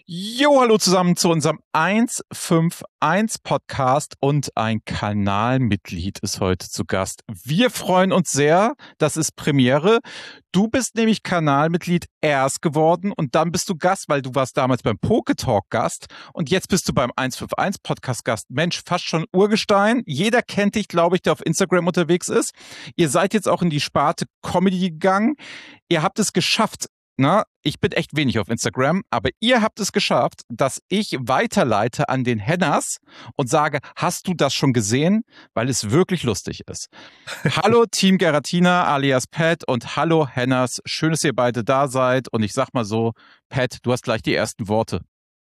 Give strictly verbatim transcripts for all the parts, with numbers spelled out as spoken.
Jo, hallo zusammen zu unserem eins fünf eins Podcast und ein Kanalmitglied ist heute zu Gast. Wir freuen uns sehr, das ist Premiere. Du bist nämlich Kanalmitglied erst geworden und dann bist du Gast, weil du warst damals beim Poketalk Gast und jetzt bist du beim eins fünf eins Podcast Gast. Mensch, fast schon Urgestein. Jeder kennt dich, glaube ich, der auf Instagram unterwegs ist. Ihr seid jetzt auch in die Sparte Comedy gegangen. Ihr habt es geschafft. Na, ich bin echt wenig auf Instagram, aber ihr habt es geschafft, dass ich weiterleite an den Hennas und sage, hast du das schon gesehen? Weil es wirklich lustig ist. Hallo Team Geratina alias Pat und hallo Hennas. Schön, dass ihr beide da seid. Und ich sag mal so, Pat, du hast gleich die ersten Worte.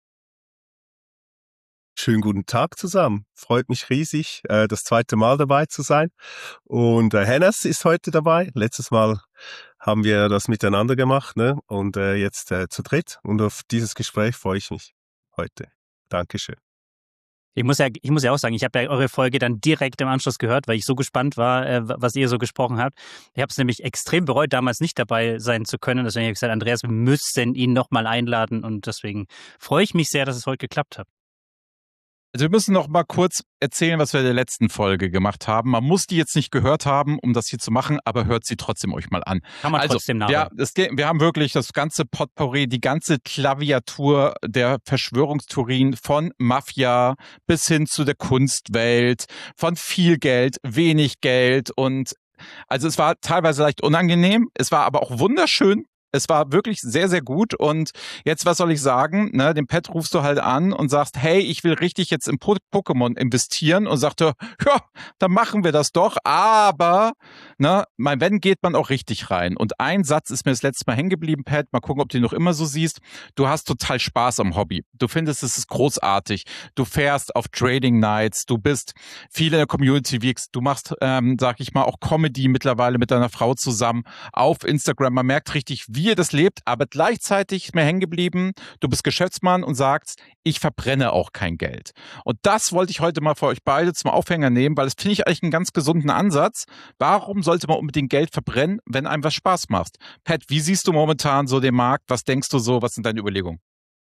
Schönen guten Tag zusammen. Freut mich riesig, das zweite Mal dabei zu sein. Und Hennas ist heute dabei. Letztes Mal haben wir das miteinander gemacht, ne? Und äh, jetzt äh, zu dritt. Und auf dieses Gespräch freue ich mich heute. Dankeschön. Ich muss ja, ich muss ja auch sagen, ich habe ja eure Folge dann direkt im Anschluss gehört, weil ich so gespannt war, äh, was ihr so gesprochen habt. Ich habe es nämlich extrem bereut, damals nicht dabei sein zu können. Deswegen habe ich gesagt, Andreas, wir müssen ihn nochmal einladen. Und deswegen freue ich mich sehr, dass es heute geklappt hat. Also wir müssen noch mal kurz erzählen, was wir in der letzten Folge gemacht haben. Man muss die jetzt nicht gehört haben, um das hier zu machen, aber hört sie trotzdem euch mal an. Kann man also, trotzdem nachhören. Ja, es, wir haben wirklich das ganze Potpourri, die ganze Klaviatur der Verschwörungstheorien von Mafia bis hin zu der Kunstwelt, von viel Geld, wenig Geld und also es war teilweise leicht unangenehm, es war aber auch wunderschön. Es war wirklich sehr, sehr gut und jetzt, was soll ich sagen, ne, den Pat rufst du halt an und sagst, hey, ich will richtig jetzt in po- Pokémon investieren und sagte, ja, dann machen wir das doch, aber, ne, mein, wenn geht man auch richtig rein und ein Satz ist mir das letzte Mal hängen geblieben, Pat, mal gucken, ob du ihn noch immer so siehst, du hast total Spaß am Hobby, du findest, es ist großartig, du fährst auf Trading Nights, du bist viel in der Community Weeks, du machst, ähm, sag ich mal, auch Comedy mittlerweile mit deiner Frau zusammen auf Instagram, man merkt richtig, wie ihr das lebt, aber gleichzeitig ist mir hängen geblieben, du bist Geschäftsmann und sagst, ich verbrenne auch kein Geld. Und das wollte ich heute mal für euch beide zum Aufhänger nehmen, weil das finde ich eigentlich einen ganz gesunden Ansatz. Warum sollte man unbedingt Geld verbrennen, wenn einem was Spaß macht? Pat, wie siehst du momentan so den Markt? Was denkst du so? Was sind deine Überlegungen?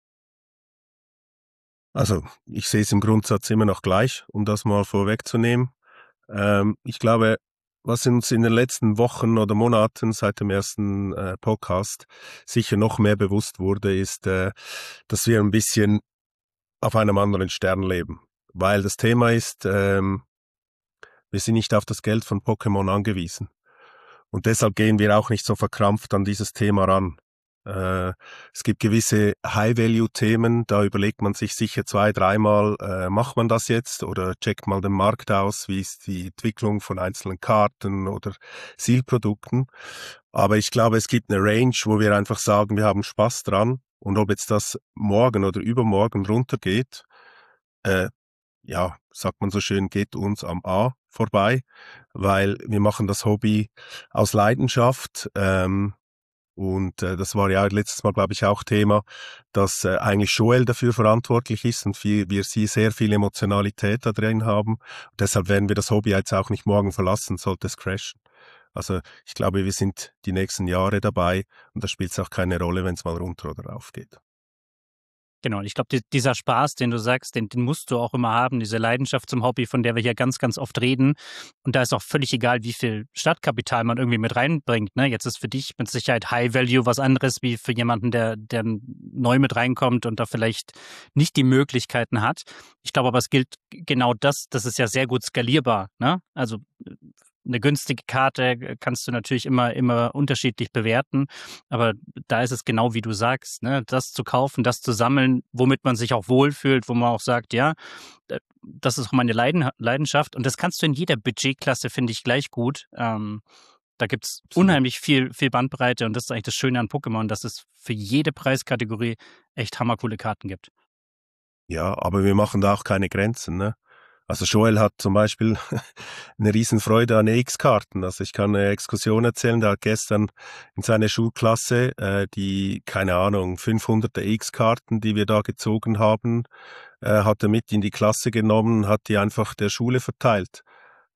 Also ich sehe es im Grundsatz immer noch gleich, um das mal vorwegzunehmen. Ähm, ich glaube, was uns in den letzten Wochen oder Monaten seit dem ersten äh, Podcast sicher noch mehr bewusst wurde, ist, äh, dass wir ein bisschen auf einem anderen Stern leben. Weil das Thema ist, ähm, wir sind nicht auf das Geld von Pokémon angewiesen. Und deshalb gehen wir auch nicht so verkrampft an dieses Thema ran. Äh, es gibt gewisse High-Value-Themen, da überlegt man sich sicher zwei, dreimal, äh, macht man das jetzt oder checkt mal den Markt aus, wie ist die Entwicklung von einzelnen Karten oder Zielprodukten. Aber ich glaube, es gibt eine Range, wo wir einfach sagen, wir haben Spaß dran und ob jetzt das morgen oder übermorgen runtergeht, äh, ja, sagt man so schön, geht uns am A vorbei, weil wir machen das Hobby aus Leidenschaft, ähm, und äh, das war ja letztes Mal, glaube ich, auch Thema, dass äh, eigentlich Joel dafür verantwortlich ist und viel, wir sie sehr viel Emotionalität da drin haben. Und deshalb werden wir das Hobby jetzt auch nicht morgen verlassen, sollte es crashen. Also ich glaube, wir sind die nächsten Jahre dabei und da spielt es auch keine Rolle, wenn es mal runter oder rauf geht. Genau, und ich glaube, die, dieser Spaß, den du sagst, den, den musst du auch immer haben, diese Leidenschaft zum Hobby, von der wir hier ganz, ganz oft reden. Und da ist auch völlig egal, wie viel Startkapital man irgendwie mit reinbringt. Ne? Jetzt ist für dich mit Sicherheit High Value was anderes, wie für jemanden, der, der neu mit reinkommt und da vielleicht nicht die Möglichkeiten hat. Ich glaube aber, es gilt genau das, das ist ja sehr gut skalierbar. Ne? Also eine günstige Karte kannst du natürlich immer, immer unterschiedlich bewerten, aber da ist es genau wie du sagst, ne? Das zu kaufen, das zu sammeln, womit man sich auch wohlfühlt, wo man auch sagt, ja, das ist auch meine Leiden, Leidenschaft und das kannst du in jeder Budgetklasse, finde ich, gleich gut. Ähm, da gibt es unheimlich viel, viel Bandbreite und das ist eigentlich das Schöne an Pokémon, dass es für jede Preiskategorie echt hammercoole Karten gibt. Ja, aber wir machen da auch keine Grenzen, ne? Also Joel hat zum Beispiel eine Riesenfreude an E X-Karten. Also ich kann eine Exkursion erzählen, der hat gestern in seiner Schulklasse äh, die, keine Ahnung, fünfhundert E X-Karten, die wir da gezogen haben, äh, hat er mit in die Klasse genommen, hat die einfach der Schule verteilt.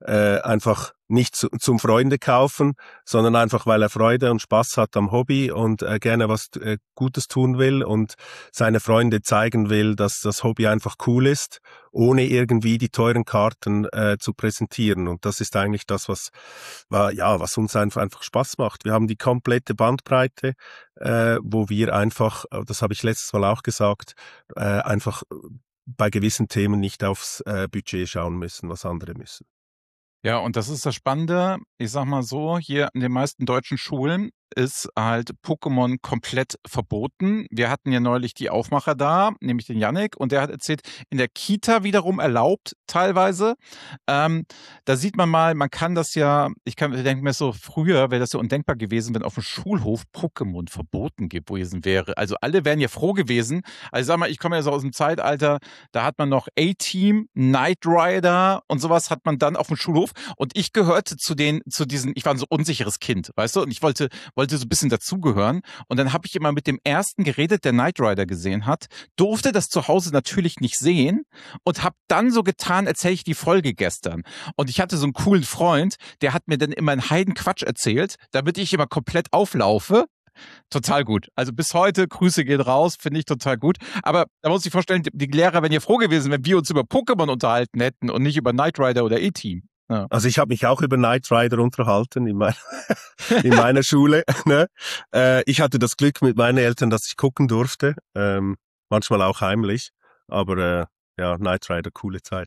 äh, einfach nicht zu, zum Freunde kaufen, sondern einfach, weil er Freude und Spaß hat am Hobby und äh, gerne was äh, Gutes tun will und seine Freunde zeigen will, dass das Hobby einfach cool ist, ohne irgendwie die teuren Karten äh, zu präsentieren. Und das ist eigentlich das, was war, ja, was uns einfach, einfach Spaß macht. Wir haben die komplette Bandbreite, äh, wo wir einfach, das habe ich letztes Mal auch gesagt, äh, einfach bei gewissen Themen nicht aufs äh, Budget schauen müssen, was andere müssen. Ja, und das ist das Spannende. Ich sag mal so, hier in den meisten deutschen Schulen ist halt Pokémon komplett verboten. Wir hatten ja neulich die Aufmacher da, nämlich den Yannick, und der hat erzählt, in der Kita wiederum erlaubt teilweise. Ähm, da sieht man mal, man kann das ja, ich kann denke mir so, früher wäre das ja undenkbar gewesen, wenn auf dem Schulhof Pokémon verboten gewesen wäre. Also alle wären ja froh gewesen. Also sag mal, ich komme ja so aus dem Zeitalter, da hat man noch A-Team, Knight Rider und sowas hat man dann auf dem Schulhof. Und ich gehörte zu den, zu diesen, ich war ein so unsicheres Kind, weißt du, und ich wollte, wollte so ein bisschen dazugehören. Und dann habe ich immer mit dem ersten geredet, der Knight Rider gesehen hat, durfte das zu Hause natürlich nicht sehen und habe dann so getan, erzähle ich die Folge gestern. Und ich hatte so einen coolen Freund, der hat mir dann immer einen Heidenquatsch erzählt, damit ich immer komplett auflaufe. Total gut. Also bis heute, Grüße gehen raus, finde ich total gut. Aber da muss ich vorstellen, die Lehrer wären ja froh gewesen, wenn wir uns über Pokémon unterhalten hätten und nicht über Knight Rider oder E-Team. Ja. Also ich habe mich auch über Knight Rider unterhalten in, mein, in meiner Schule. Ne? Äh, ich hatte das Glück mit meinen Eltern, dass ich gucken durfte, ähm, manchmal auch heimlich. Aber äh, ja, Knight Rider, coole Zeit.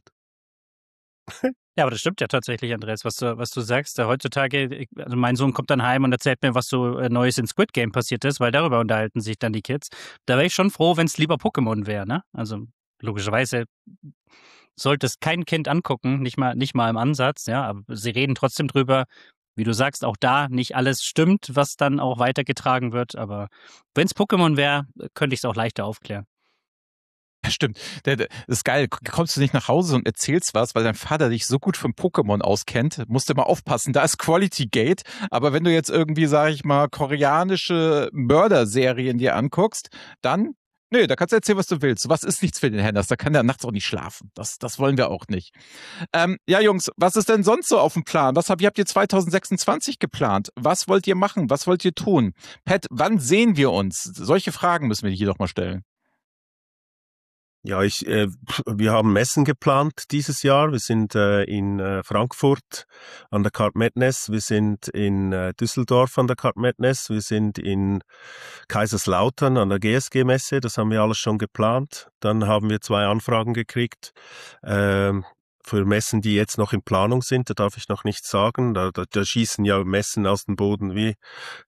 Ja, aber das stimmt ja tatsächlich, Andreas, was du, was du sagst. Äh, heutzutage, also mein Sohn kommt dann heim und erzählt mir, was so äh, Neues in Squid Game passiert ist, weil darüber unterhalten sich dann die Kids. Da wäre ich schon froh, wenn es lieber Pokémon wäre, ne? Also logischerweise sollte es kein Kind angucken, nicht mal, nicht mal im Ansatz, ja, aber sie reden trotzdem drüber. Wie du sagst, auch da nicht alles stimmt, was dann auch weitergetragen wird, aber wenn es Pokémon wäre, könnte ich es auch leichter aufklären. Ja, stimmt. Der, der, das ist geil. Kommst du nicht nach Hause und erzählst was, weil dein Vater dich so gut vom Pokémon auskennt, musst du mal aufpassen. Da ist Quality Gate. Aber wenn du jetzt irgendwie, sag ich mal, koreanische Mörderserien dir anguckst, dann, nö, da kannst du erzählen, was du willst. Was ist nichts für den Hennas? Da kann der nachts auch nicht schlafen. Das, das wollen wir auch nicht. Ähm, ja, Jungs, was ist denn sonst so auf dem Plan? Was habt, wie habt ihr zwanzig sechsundzwanzig geplant? Was wollt ihr machen? Was wollt ihr tun? Pat, wann sehen wir uns? Solche Fragen müssen wir hier doch mal stellen. Ja, ich, äh, wir haben Messen geplant dieses Jahr. Wir sind äh, in äh, Frankfurt an der Card Madness, wir sind in äh, Düsseldorf an der Card Madness, wir sind in Kaiserslautern an der G S G-Messe, das haben wir alles schon geplant. Dann haben wir zwei Anfragen gekriegt ähm, für Messen, die jetzt noch in Planung sind, da darf ich noch nichts sagen. Da, da, da schießen ja Messen aus dem Boden wie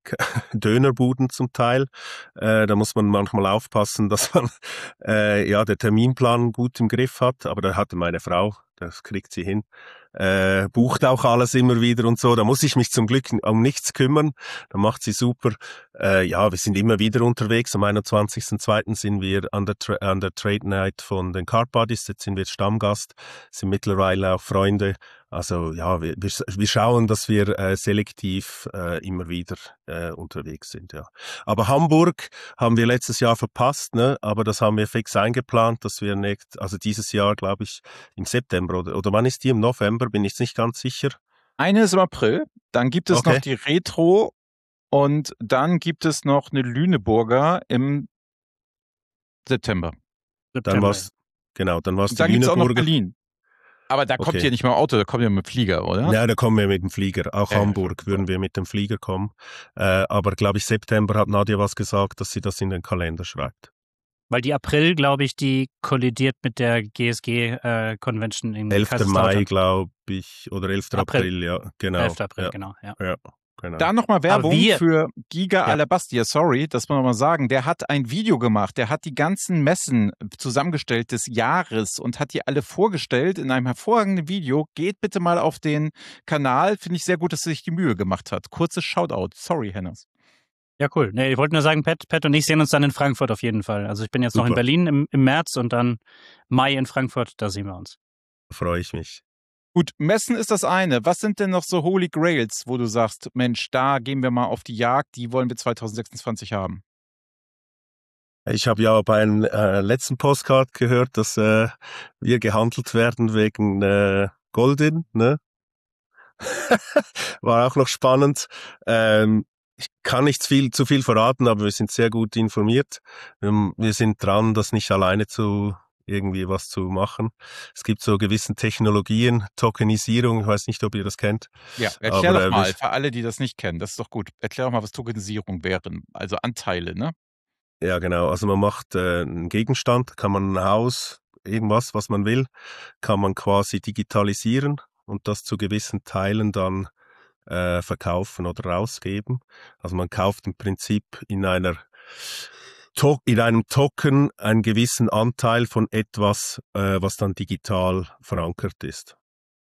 Dönerbuden zum Teil. Äh, da muss man manchmal aufpassen, dass man äh, ja der Terminplan gut im Griff hat. Aber da hatte meine Frau, das kriegt sie hin, äh, bucht auch alles immer wieder und so. Da muss ich mich zum Glück um nichts kümmern. Da macht sie super. Äh, ja, wir sind immer wieder unterwegs. Am einundzwanzigsten zweiten sind wir an der, Tra- an der Trade Night von den Card Buddies. Jetzt sind wir Stammgast, sind mittlerweile auch Freunde. Also ja, wir, wir, wir schauen, dass wir äh, selektiv äh, immer wieder äh, unterwegs sind. Ja. Aber Hamburg haben wir letztes Jahr verpasst, ne? Aber das haben wir fix eingeplant, dass wir nächst, also dieses Jahr, glaube ich, im September oder, oder wann ist die? Im November, bin ich nicht ganz sicher. Eine ist im April, dann gibt es Okay. noch die Retro und dann gibt es noch eine Lüneburger im September. Dann war's, genau, dann war's Und die dann gibt es auch noch Lüneburger. Berlin. Aber da kommt Okay. ihr nicht mit dem Auto, da kommt ihr mit dem Flieger, oder? Ja, da kommen wir mit dem Flieger. Auch Ja, Hamburg ja, würden wir mit dem Flieger kommen. Äh, aber glaube ich, September hat Nadja was gesagt, dass sie das in den Kalender schreibt. Weil die April, glaube ich, die kollidiert mit der G S G-Convention äh, in elfter Kaiserslautern. Mai, glaube ich, oder elfter April. April, ja, genau. elfter April, ja. genau, ja. Ja, genau. Da nochmal Werbung wir- für Giga Ja. Alabastia, sorry, das muss man mal sagen. Der hat ein Video gemacht, der hat die ganzen Messen zusammengestellt des Jahres und hat die alle vorgestellt in einem hervorragenden Video. Geht bitte mal auf den Kanal, finde ich sehr gut, dass er sich die Mühe gemacht hat. Kurzes Shoutout, sorry, Hennes. Ja, cool. Nee, ich wollte nur sagen, Pat, Pat und ich sehen uns dann in Frankfurt auf jeden Fall. Also ich bin jetzt noch in Super. Berlin im, im März und dann Mai in Frankfurt, da sehen wir uns. Freue ich mich. Gut, Messen ist das eine. Was sind denn noch so Holy Grails, wo du sagst, Mensch, da gehen wir mal auf die Jagd, die wollen wir zwanzig sechsundzwanzig haben? Ich habe ja bei einem äh, letzten Postcard gehört, dass äh, wir gehandelt werden wegen äh, Goldin, ne? War auch noch spannend. Ähm, ich kann nicht viel, zu viel verraten, aber wir sind sehr gut informiert. Ähm, wir sind dran, das nicht alleine zu irgendwie was zu machen. Es gibt so gewissen Technologien, Tokenisierung, ich weiß nicht, ob ihr das kennt. Ja, erklär aber, doch äh, mal, wir- für alle, die das nicht kennen, das ist doch gut. Erklär doch mal, was Tokenisierung wären. Also Anteile, ne? Ja, genau. Also man macht äh, einen Gegenstand, kann man ein Haus, irgendwas, was man will, kann man quasi digitalisieren und das zu gewissen Teilen dann äh, verkaufen oder rausgeben. Also man kauft im Prinzip in einer To- in einem Token einen gewissen Anteil von etwas, äh, was dann digital verankert ist.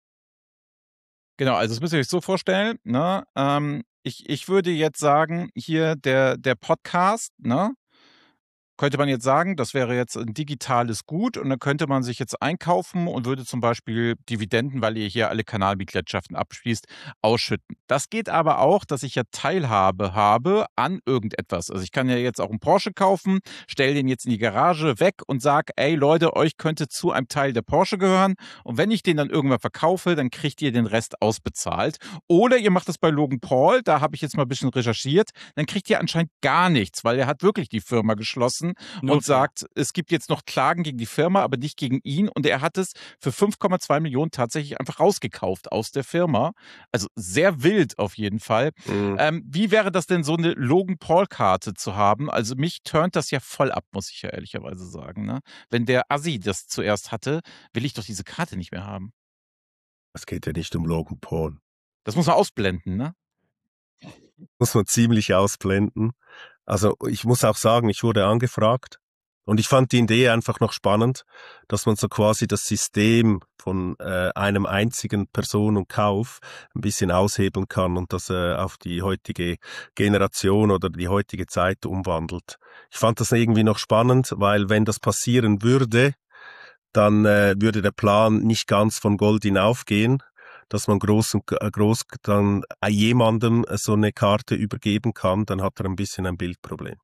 Genau, also das müsst ihr euch so vorstellen, ne? Ähm, ich, ich würde jetzt sagen, hier der, der Podcast, ne? Könnte man jetzt sagen, das wäre jetzt ein digitales Gut und dann könnte man sich jetzt einkaufen und würde zum Beispiel Dividenden, weil ihr hier alle Kanalmitgliedschaften abschließt, ausschütten. Das geht aber auch, dass ich ja Teilhabe habe an irgendetwas. Also ich kann ja jetzt auch einen Porsche kaufen, stelle den jetzt in die Garage weg und sage, ey Leute, euch könnte zu einem Teil der Porsche gehören und wenn ich den dann irgendwann verkaufe, dann kriegt ihr den Rest ausbezahlt. Oder ihr macht das bei Logan Paul, da habe ich jetzt mal ein bisschen recherchiert, dann kriegt ihr anscheinend gar nichts, weil er hat wirklich die Firma geschlossen Nur und sagt, es gibt jetzt noch Klagen gegen die Firma, aber nicht gegen ihn. Und er hat es für fünf Komma zwei Millionen tatsächlich einfach rausgekauft aus der Firma. Also sehr wild auf jeden Fall. Mhm. Ähm, wie wäre das denn, so eine Logan Paul-Karte zu haben? Also mich turnt das ja voll ab, muss ich ja ehrlicherweise sagen. Ne? Wenn der Assi das zuerst hatte, will ich doch diese Karte nicht mehr haben. Es geht ja nicht um Logan Paul. Das muss man ausblenden, ne? Muss man ziemlich ausblenden. Also ich muss auch sagen, ich wurde angefragt und ich fand die Idee einfach noch spannend, dass man so quasi das System von äh, einem einzigen Person und Kauf ein bisschen aushebeln kann und das äh, auf die heutige Generation oder die heutige Zeit umwandelt. Ich fand das irgendwie noch spannend, weil wenn das passieren würde, dann äh, würde der Plan nicht ganz von Gold hinaufgehen, dass man groß und äh, groß dann jemandem so eine Karte übergeben kann, dann hat er ein bisschen ein Bildproblem.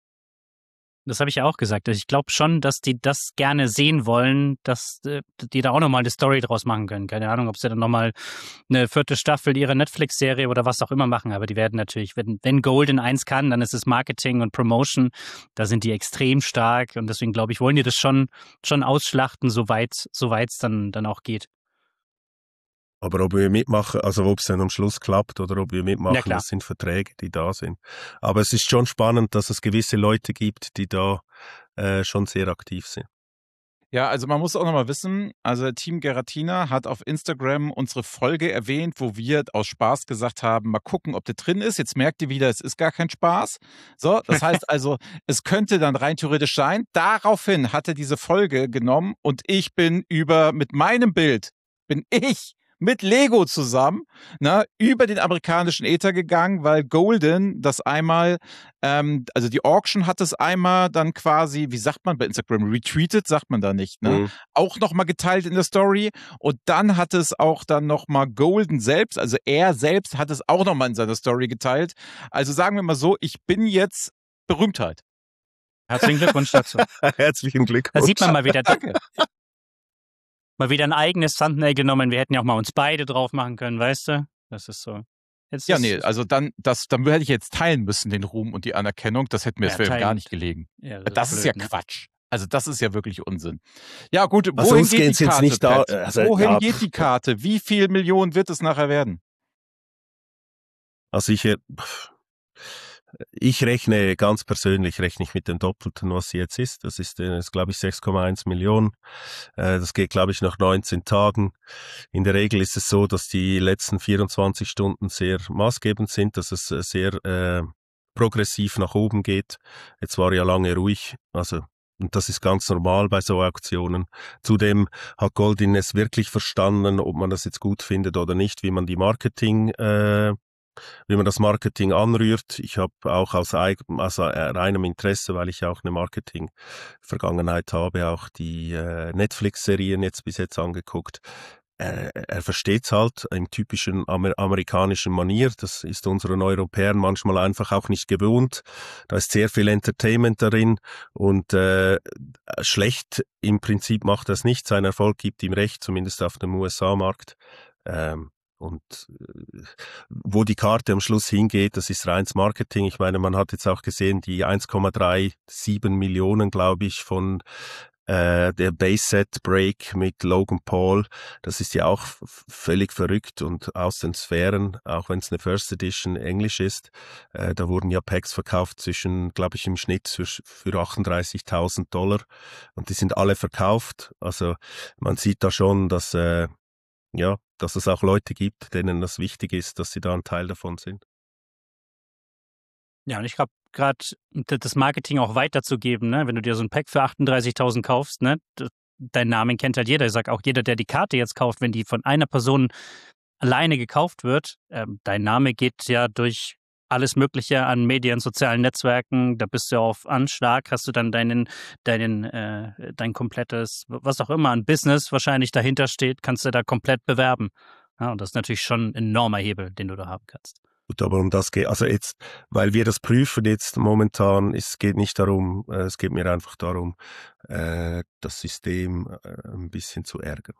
Das habe ich ja auch gesagt. Also ich glaube schon, dass die das gerne sehen wollen, dass äh, die da auch nochmal eine Story draus machen können. Keine Ahnung, ob sie dann nochmal eine vierte Staffel ihrer Netflix-Serie oder was auch immer machen. Aber die werden natürlich, wenn, wenn Golden eins kann, dann ist es Marketing und Promotion. Da sind die extrem stark. Und deswegen, glaube ich, wollen die das schon, schon ausschlachten, soweit es dann, dann auch geht. Aber ob wir mitmachen, also ob es dann am Schluss klappt oder ob wir Ja, mitmachen, klar. das sind Verträge, die da sind. Aber es ist schon spannend, dass es gewisse Leute gibt, die da äh, schon sehr aktiv sind. Ja, also man muss auch nochmal wissen, also Team Geratina hat auf Instagram unsere Folge erwähnt, wo wir aus Spaß gesagt haben, mal gucken, ob der drin ist. Jetzt merkt ihr wieder, es ist gar kein Spaß. So, das heißt also, es könnte dann rein theoretisch sein. Daraufhin hat er diese Folge genommen und ich bin über, mit meinem Bild, bin ich mit Lego zusammen, ne, über den amerikanischen Äther gegangen, weil Golden das einmal, ähm, also die Auction hat es einmal dann quasi, wie sagt man bei Instagram, retweetet, sagt man da nicht, ne? Mhm. Auch nochmal geteilt in der Story und dann hat es auch dann nochmal Golden selbst, also er selbst hat es auch nochmal in seiner Story geteilt. Also sagen wir mal so, ich bin jetzt Berühmtheit. Herzlichen Glückwunsch dazu. Herzlichen Glückwunsch. Da sieht man mal wieder, Danke. mal wieder ein eigenes Thumbnail genommen. Wir hätten ja auch mal uns beide drauf machen können, weißt du? Das ist so. Jetzt Ja, ist, nee, also dann, das, dann hätte ich jetzt teilen müssen, den Ruhm und die Anerkennung. Das hätte mir Ja, das wäre teilen. gar nicht gelegen. Ja, Das ist blöd, ja ne? Quatsch. Also das ist ja wirklich Unsinn. Ja gut, Also wohin uns geht geht's die jetzt Karte, nicht da- Pat? also, Wohin ja, geht die Karte? Wie viel Millionen wird es nachher werden? Also ich, äh, pff, ich rechne ganz persönlich, rechne ich mit dem Doppelten, was sie jetzt ist. Das ist, äh, ist glaube ich, sechs Komma eins Millionen. Äh, das geht, glaube ich, nach neunzehn Tagen. In der Regel ist es so, dass die letzten vierundzwanzig Stunden sehr maßgebend sind, dass es äh, sehr äh, progressiv nach oben geht. Jetzt war ja lange ruhig, also und das ist ganz normal bei so Auktionen. Zudem hat Goldin es wirklich verstanden, ob man das jetzt gut findet oder nicht, wie man die Marketing äh, wie man das Marketing anrührt. Ich habe auch aus, eig- aus äh, reinem Interesse, weil ich auch eine Marketing-Vergangenheit habe, auch die äh, Netflix-Serien jetzt bis jetzt angeguckt. Er, er versteht's halt im typischen Amer- amerikanischen Manier. Das ist unseren Europäern manchmal einfach auch nicht gewohnt. Da ist sehr viel Entertainment darin und äh, schlecht im Prinzip macht das nicht. Sein Erfolg gibt ihm recht, zumindest auf dem U S A-Markt. Ähm, und äh, wo die Karte am Schluss hingeht, das ist reines Marketing. Ich meine, man hat jetzt auch gesehen, die eins Komma siebenunddreißig Millionen, glaube ich, von äh, der Base-Set Break mit Logan Paul, das ist ja auch f- völlig verrückt und aus den Sphären, auch wenn es eine First Edition Englisch ist. Äh, da wurden ja Packs verkauft zwischen, glaube ich, im Schnitt für, für achtunddreißigtausend Dollar und die sind alle verkauft. Also man sieht da schon, dass, äh, ja, dass es auch Leute gibt, denen das wichtig ist, dass sie da ein Teil davon sind. Ja, und ich glaube, gerade das Marketing auch weiterzugeben, ne? Wenn du dir so ein Pack für achtunddreißigtausend kaufst, ne? d- deinen Namen kennt halt jeder. Ich sag auch jeder, der die Karte jetzt kauft, wenn die von einer Person alleine gekauft wird, ähm, dein Name geht ja durch alles Mögliche an Medien, sozialen Netzwerken, da bist du auf Anschlag, hast du dann deinen, deinen, äh, dein komplettes, was auch immer an Business wahrscheinlich dahinter steht, kannst du da komplett bewerben. Ja, und das ist natürlich schon ein enormer Hebel, den du da haben kannst. Gut, aber um das geht, also jetzt, weil wir das prüfen jetzt momentan, es geht nicht darum, äh, es geht mir einfach darum, äh, das System äh, ein bisschen zu ärgern.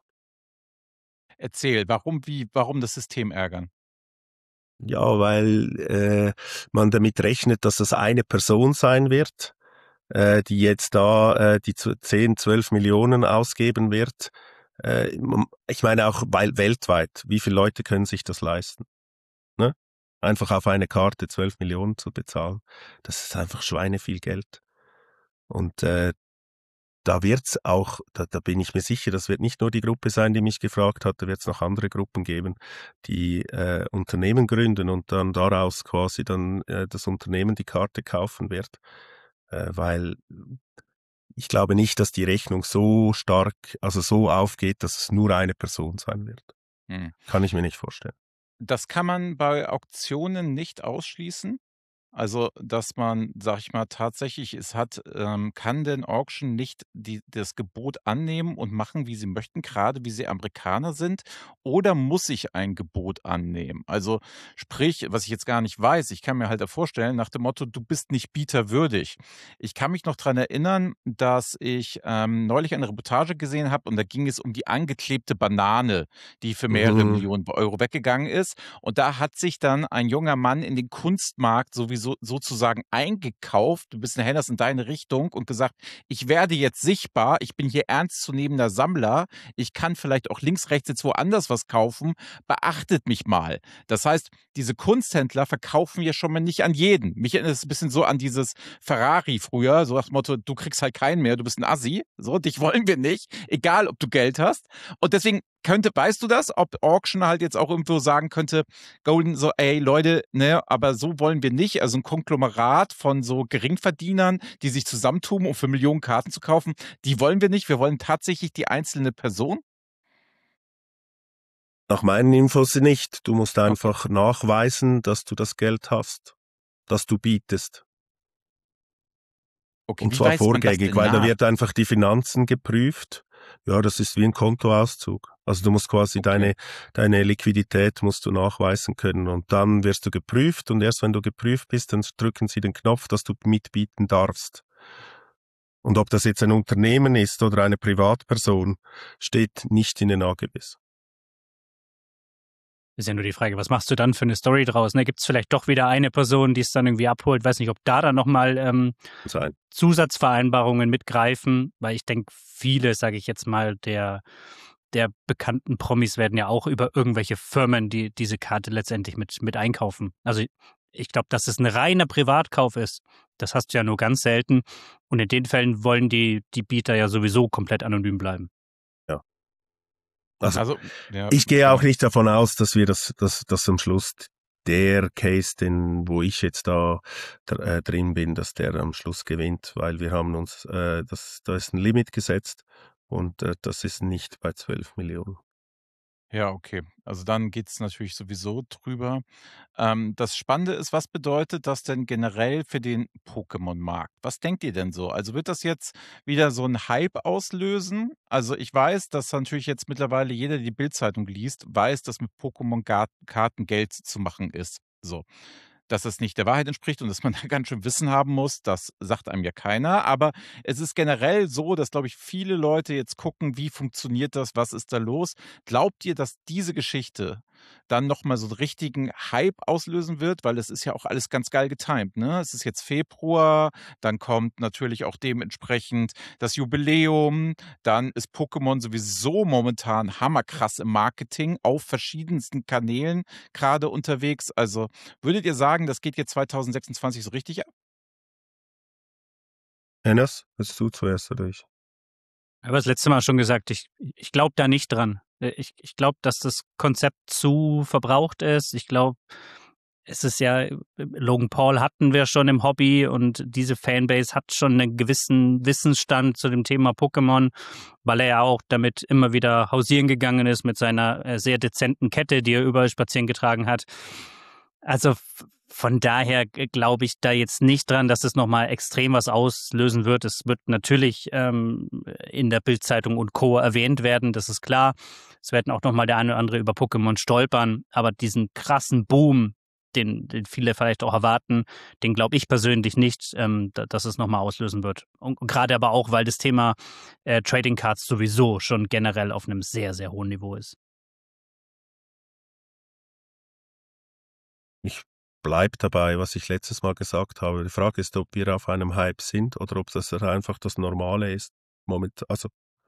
Erzähl, warum, wie, warum das System ärgern? Ja, weil äh, man damit rechnet, dass das eine Person sein wird, äh, die jetzt da äh, die zu- zehn, zwölf Millionen ausgeben wird. Äh, m- ich meine auch weil weltweit, wie viele Leute können sich das leisten? Ne? Einfach auf eine Karte zwölf Millionen zu bezahlen, das ist einfach schweineviel Geld. Und äh, da wird's auch, da, da bin ich mir sicher, das wird nicht nur die Gruppe sein, die mich gefragt hat, da wird es noch andere Gruppen geben, die äh, Unternehmen gründen und dann daraus quasi dann äh, das Unternehmen die Karte kaufen wird, äh, weil ich glaube nicht, dass die Rechnung so stark, also so aufgeht, dass es nur eine Person sein wird. Hm. Kann ich mir nicht vorstellen. Das kann man bei Auktionen nicht ausschließen. Also, dass man, sage ich mal, tatsächlich es hat ähm, kann denn Auction nicht die das Gebot annehmen und machen, wie sie möchten, gerade wie sie Amerikaner sind, oder muss ich ein Gebot annehmen? Also, sprich, was ich jetzt gar nicht weiß, ich kann mir halt vorstellen, nach dem Motto: „Du bist nicht bieterwürdig.“ Ich kann mich noch dran erinnern, dass ich, ähm, neulich eine Reportage gesehen habe und da ging es um die angeklebte Banane, die für mehrere Mhm. Millionen Euro weggegangen ist. Und da hat sich dann ein junger Mann in den Kunstmarkt sowieso sozusagen eingekauft, ein bisschen Hennes in deine Richtung und gesagt: „Ich werde jetzt sichtbar, ich bin hier ernstzunehmender Sammler, ich kann vielleicht auch links, rechts jetzt woanders was kaufen, beachtet mich mal.“ Das heißt, diese Kunsthändler verkaufen ja schon mal nicht an jeden. Mich erinnert es 'n bisschen so an dieses Ferrari früher, so nach dem Motto: „Du kriegst halt keinen mehr, du bist ein Assi, so, dich wollen wir nicht, egal ob du Geld hast.“ Und deswegen könnte weißt du das, ob Auction halt jetzt auch irgendwo sagen könnte, Golden so: „Ey Leute, ne, aber so wollen wir nicht.“ Also 'n Konglomerat von so Geringverdienern, die sich zusammentun, um für Millionen Karten zu kaufen, die wollen wir nicht. Wir wollen tatsächlich die einzelne Person? Nach meinen Infos nicht. Du musst Okay. einfach nachweisen, dass du das Geld hast, das du bietest. Okay, Und wie zwar weist man das vorgängig, denn weil da nach? wird einfach die Finanzen geprüft. Ja, das ist wie ein Kontoauszug. Also du musst quasi Okay. deine, deine Liquidität musst du nachweisen können und dann wirst du geprüft und erst wenn du geprüft bist, dann drücken sie den Knopf, dass du mitbieten darfst. Und ob das jetzt ein Unternehmen ist oder eine Privatperson, steht nicht in den A G Bs. Ist ja nur die Frage, was machst du dann für eine Story draus? Ne? Gibt es vielleicht doch wieder eine Person, die es dann irgendwie abholt? Weiß nicht, ob da dann nochmal ähm, Sein. Zusatzvereinbarungen mitgreifen, weil ich denke, viele, sage ich jetzt mal, der, der bekannten Promis werden ja auch über irgendwelche Firmen, die diese Karte letztendlich mit, mit einkaufen. Also ich glaube, dass es ein reiner Privatkauf ist, das hast du ja nur ganz selten. Und in den Fällen wollen die, die Bieter ja sowieso komplett anonym bleiben. Ja. Also Also, ja, ich gehe auch ja. nicht davon aus, dass wir das, dass, dass am Schluss der Case, den, wo ich jetzt da dr- äh, drin bin, dass der am Schluss gewinnt, weil wir haben uns, äh, das, da ist ein Limit gesetzt und äh, das ist nicht bei zwölf Millionen. Ja, okay. Also dann geht's natürlich sowieso drüber. Ähm, das Spannende ist, was bedeutet das denn generell für den Pokémon-Markt? Was denkt ihr denn so? Also wird das jetzt wieder so 'n Hype auslösen? Also, ich weiß, dass natürlich jetzt mittlerweile jeder, der die Bildzeitung liest, weiß, dass mit Pokémon Gart Karten Geld zu machen ist. So. Dass es nicht der Wahrheit entspricht und dass man da ganz schön Wissen haben muss, das sagt einem ja keiner. Aber es ist generell so, dass, glaube ich, viele Leute jetzt gucken, wie funktioniert das? Was ist da los? Glaubt ihr, dass diese Geschichte dann nochmal so einen richtigen Hype auslösen wird, weil es ist ja auch alles ganz geil getimt, ne? Es ist jetzt Februar, dann kommt natürlich auch dementsprechend das Jubiläum, dann ist Pokémon sowieso momentan hammerkrass im Marketing auf verschiedensten Kanälen gerade unterwegs. Also würdet ihr sagen, das geht jetzt zwanzig sechsundzwanzig so richtig ab? Hennes, willst du zuerst oder ich? Ich habe das letzte Mal schon gesagt, ich, ich glaube da nicht dran. Ich, ich glaube, dass das Konzept zu verbraucht ist. Ich glaube, es ist ja, Logan Paul hatten wir schon im Hobby und diese Fanbase hat schon einen gewissen Wissensstand zu dem Thema Pokémon, weil er ja auch damit immer wieder hausieren gegangen ist mit seiner äh, sehr dezenten Kette, die er überall spazieren getragen hat. Also f- von daher g- glaube ich da jetzt nicht dran, dass es nochmal extrem was auslösen wird. Es wird natürlich ähm, in der Bild-Zeitung und Co. erwähnt werden, das ist klar. Es werden auch nochmal der eine oder andere über Pokémon stolpern, aber diesen krassen Boom, den, den viele vielleicht auch erwarten, den glaube ich persönlich nicht, ähm, da- dass es nochmal auslösen wird. Und, und gerade aber auch, weil das Thema äh, Trading Cards sowieso schon generell auf einem sehr, sehr hohen Niveau ist. Ich bleib dabei, was ich letztes Mal gesagt habe. Die Frage ist, ob wir auf einem Hype sind oder ob das einfach das Normale ist. Moment, also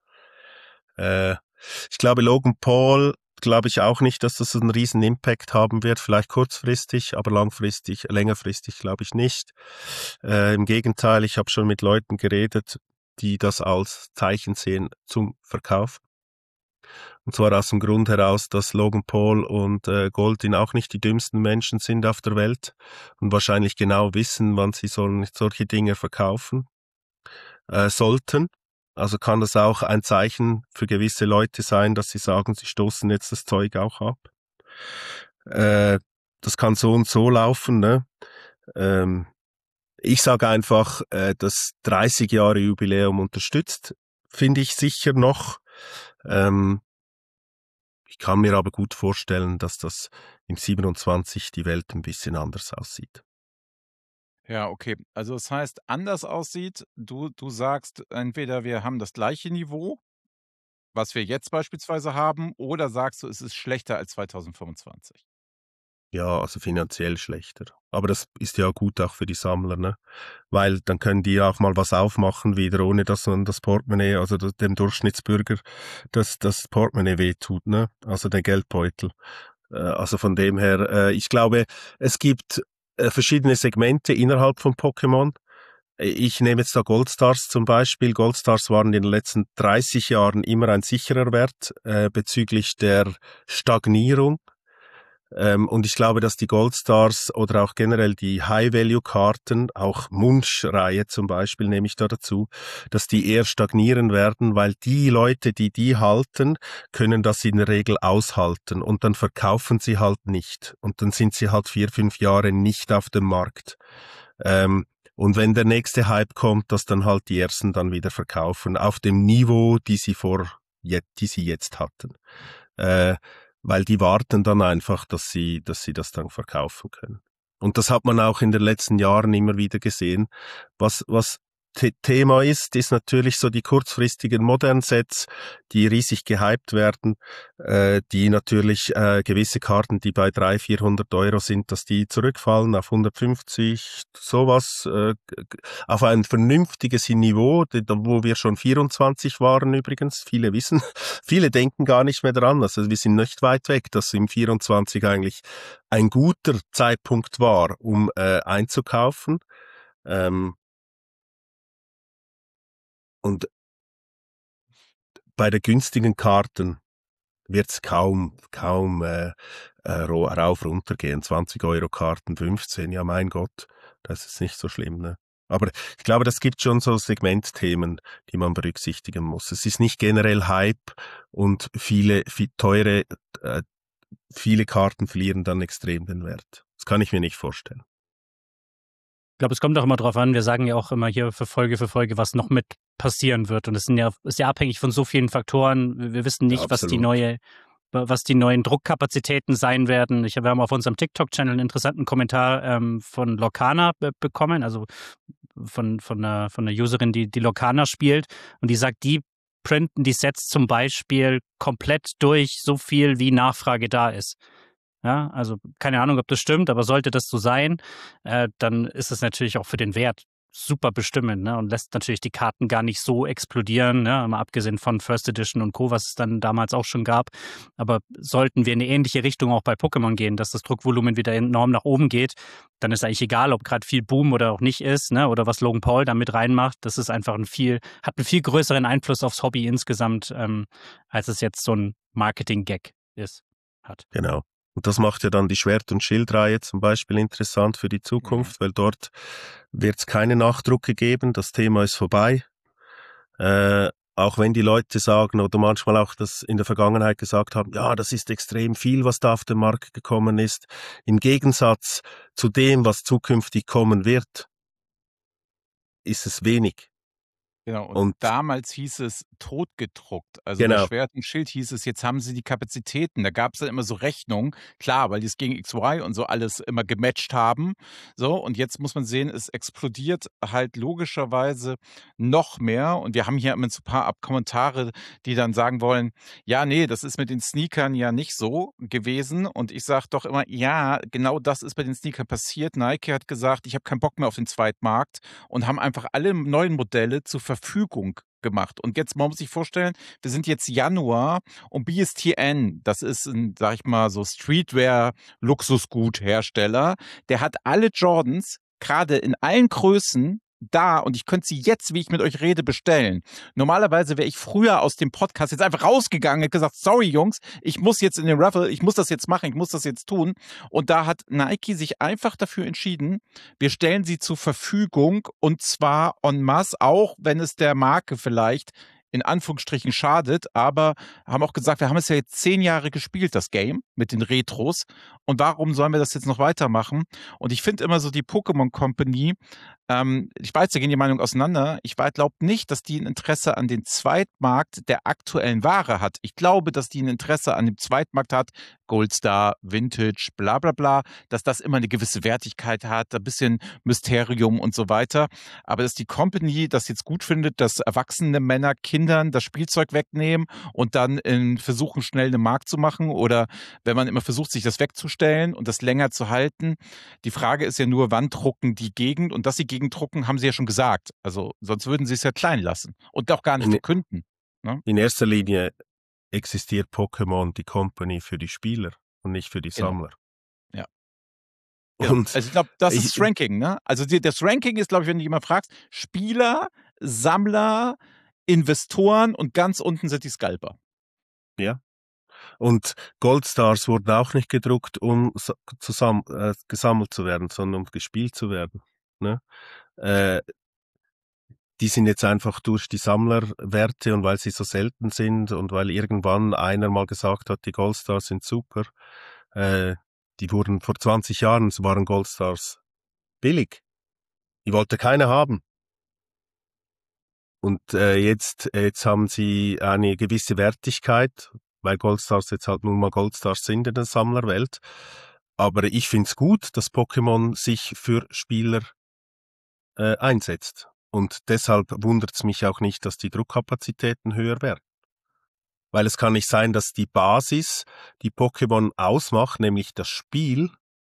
äh, ich glaube, Logan Paul glaube ich auch nicht, dass das einen riesen Impact haben wird. Vielleicht kurzfristig, aber langfristig, längerfristig glaube ich nicht. Äh, Im Gegenteil, ich habe schon mit Leuten geredet, die das als Zeichen sehen zum Verkauf. Und zwar aus dem Grund heraus, dass Logan Paul und äh, Goldin auch nicht die dümmsten Menschen sind auf der Welt und wahrscheinlich genau wissen, wann sie sollen solche Dinge verkaufen äh, sollten. Also kann das auch ein Zeichen für gewisse Leute sein, dass sie sagen, sie stoßen jetzt das Zeug auch ab. Äh, das kann so und so laufen, ne? Ähm, ich sage einfach, äh, das dreißig Jahre Jubiläum unterstützt, finde ich sicher noch. Ähm, Ich kann mir aber gut vorstellen, dass das im siebenundzwanzig die Welt ein bisschen anders aussieht. Ja, okay. Also das heißt, anders aussieht, du, du sagst, entweder wir haben das gleiche Niveau, was wir jetzt beispielsweise haben, oder sagst du, es ist schlechter als zwanzig fünfundzwanzig? Ja, also finanziell schlechter. Aber das ist ja gut auch für die Sammler, ne? Weil dann können die auch mal was aufmachen wieder, ohne dass man das Portemonnaie, also das- dem Durchschnittsbürger, das, das Portemonnaie wehtut, ne? Also der Geldbeutel. Äh, Also von dem her, äh, ich glaube, es gibt äh, verschiedene Segmente innerhalb von Pokémon. Äh, Ich nehme jetzt da Goldstars zum Beispiel. Goldstars waren in den letzten dreißig Jahren immer ein sicherer Wert äh, bezüglich der Stagnierung. Ähm, und ich glaube, dass die Goldstars oder auch generell die High-Value-Karten, auch Munch-Reihe zum Beispiel nehme ich da dazu, dass die eher stagnieren werden, weil die Leute, die die halten, können das in der Regel aushalten und dann verkaufen sie halt nicht. Und dann sind sie halt vier, fünf Jahre nicht auf dem Markt. Ähm, und wenn der nächste Hype kommt, dass dann halt die ersten dann wieder verkaufen auf dem Niveau, die sie vor, die sie jetzt hatten. Äh, weil die warten dann einfach, dass sie, dass sie das dann verkaufen können. Und das hat man auch in den letzten Jahren immer wieder gesehen. Was, was The- Thema ist, ist natürlich so die kurzfristigen Modern-Sets, die riesig gehypt werden, äh, die natürlich äh, gewisse Karten, die bei dreihundert, vierhundert Euro sind, dass die zurückfallen auf hundertfünfzig, sowas, äh, auf ein vernünftiges Niveau, wo wir schon vierundzwanzig waren übrigens. Viele wissen, viele denken gar nicht mehr dran. Also wir sind nicht weit weg, dass im vierundzwanzig eigentlich ein guter Zeitpunkt war, um äh, einzukaufen. Ähm, und bei den günstigen Karten wird's kaum, kaum äh, äh, rauf runtergehen. zwanzig Euro Karten, fünfzehn, ja mein Gott, das ist nicht so schlimm, ne? Aber ich glaube, das gibt schon so Segmentthemen, die man berücksichtigen muss. Es ist nicht generell Hype und viele, viel teure, äh, viele Karten verlieren dann extrem den Wert. Das kann ich mir nicht vorstellen. Ich glaube, es kommt auch immer drauf an. Wir sagen ja auch immer hier für Folge für Folge, was noch mit passieren wird. Und es sind ja, ist ja abhängig von so vielen Faktoren. Wir wir wissen nicht, Ja, was die absolut. neue, was die neuen Druckkapazitäten sein werden. Ich, wir haben auf unserem TikTok-Channel einen interessanten Kommentar ähm, von Lorcana be bekommen, also von, von, einer, von einer Userin, die, die Lorcana spielt. Und die sagt, die printen die Sets zum Beispiel komplett durch, so viel wie Nachfrage da ist. Ja, also keine Ahnung, ob das stimmt, aber sollte das so sein, äh, dann ist es natürlich auch für den Wert super bestimmend, ne? Und lässt natürlich die Karten gar nicht so explodieren, ne? Mal abgesehen von First Edition und Co., was es dann damals auch schon gab. Aber sollten wir in eine ähnliche Richtung auch bei Pokémon gehen, dass das Druckvolumen wieder enorm nach oben geht, dann ist eigentlich egal, ob gerade viel Boom oder auch nicht ist, ne? Oder was Logan Paul da mit reinmacht. Das ist einfach ein viel, hat einen viel größeren Einfluss aufs Hobby insgesamt, ähm, als es jetzt so ein Marketing-Gag ist, hat. Genau. Und das macht ja dann die Schwert- und Schildreihe zum Beispiel interessant für die Zukunft, weil dort wird es keine Nachdrucke geben, das Thema ist vorbei. Äh, auch wenn die Leute sagen oder manchmal auch das in der Vergangenheit gesagt haben, ja, das ist extrem viel, was da auf den Markt gekommen ist. Im Gegensatz zu dem, was zukünftig kommen wird, ist es wenig. Genau, und Und damals hieß es totgedruckt. Also bei genau, Schwert und Schild hieß es, jetzt haben sie die Kapazitäten. Da gab es dann immer so Rechnungen, klar, weil die es gegen X Y und so alles immer gematcht haben. So, und jetzt muss man sehen, es explodiert halt logischerweise noch mehr. Und wir haben hier immer so ein paar Ab- Kommentare, die dann sagen wollen, ja, nee, das ist mit den Sneakern ja nicht so gewesen. Und ich sage doch immer, ja, genau das ist bei den Sneakern passiert. Nike hat gesagt, ich habe keinen Bock mehr auf den Zweitmarkt und haben einfach alle neuen Modelle zur Verfügung gemacht. Und jetzt, man muss sich vorstellen, wir sind jetzt Januar und B S T N, das ist ein, sag ich mal, so Streetwear-Luxusguthersteller, der hat alle Jordans gerade in allen Größen da und ich könnte sie jetzt, wie ich mit euch rede, bestellen. Normalerweise wäre ich früher aus dem Podcast jetzt einfach rausgegangen und gesagt, sorry Jungs, ich muss jetzt in den Raffle, ich muss das jetzt machen, ich muss das jetzt tun. Und da hat Nike sich einfach dafür entschieden, wir stellen sie zur Verfügung und zwar en masse, auch wenn es der Marke vielleicht in Anführungsstrichen schadet, aber haben auch gesagt, wir haben es ja jetzt zehn Jahre gespielt, das Game, mit den Retros. Und warum sollen wir das jetzt noch weitermachen? Und ich finde immer so die Pokémon Company, ähm, ich weiß, da gehen die Meinungen auseinander. Ich glaube nicht, dass die ein Interesse an den Zweitmarkt der aktuellen Ware hat. Ich glaube, dass die ein Interesse an dem Zweitmarkt hat, Goldstar, Vintage, bla bla bla, dass das immer eine gewisse Wertigkeit hat, ein bisschen Mysterium und so weiter. Aber dass die Company das jetzt gut findet, dass erwachsene Männer Kindern das Spielzeug wegnehmen und dann in versuchen, schnell eine Markt zu machen oder wenn man immer versucht, sich das wegzustellen und das länger zu halten. Die Frage ist ja nur, wann drucken die Gegend? Und dass sie Gegendrucken, haben sie ja schon gesagt. Also sonst würden sie es ja klein lassen und auch gar nicht in, verkünden. Ne? in erster Linie existiert Pokémon, die Company, für die Spieler und nicht für die Genau. Sammler. Ja. Genau. Und Also ich glaube, das ich, ist das Ranking, ne? Also die, das Ranking ist, glaube ich, wenn du jemand fragst, Spieler, Sammler, Investoren und ganz unten sind die Scalper. ja. Und Goldstars wurden auch nicht gedruckt, um sa- zusammen, äh, gesammelt zu werden, sondern um gespielt zu werden. Ne? Äh, die sind jetzt einfach durch die Sammlerwerte und weil sie so selten sind und weil irgendwann einer mal gesagt hat, die Goldstars sind super, äh, die wurden vor zwanzig Jahren, so waren Goldstars billig. Die wollte keiner haben. Und äh, jetzt, jetzt haben sie eine gewisse Wertigkeit, weil Goldstars jetzt halt nun mal Goldstars sind in der Sammlerwelt. Aber ich find's gut, dass Pokémon sich für Spieler äh, einsetzt. Und deshalb wundert's mich auch nicht, dass die Druckkapazitäten höher werden. Weil es kann nicht sein, dass die Basis, die Pokémon ausmacht, nämlich das Spiel,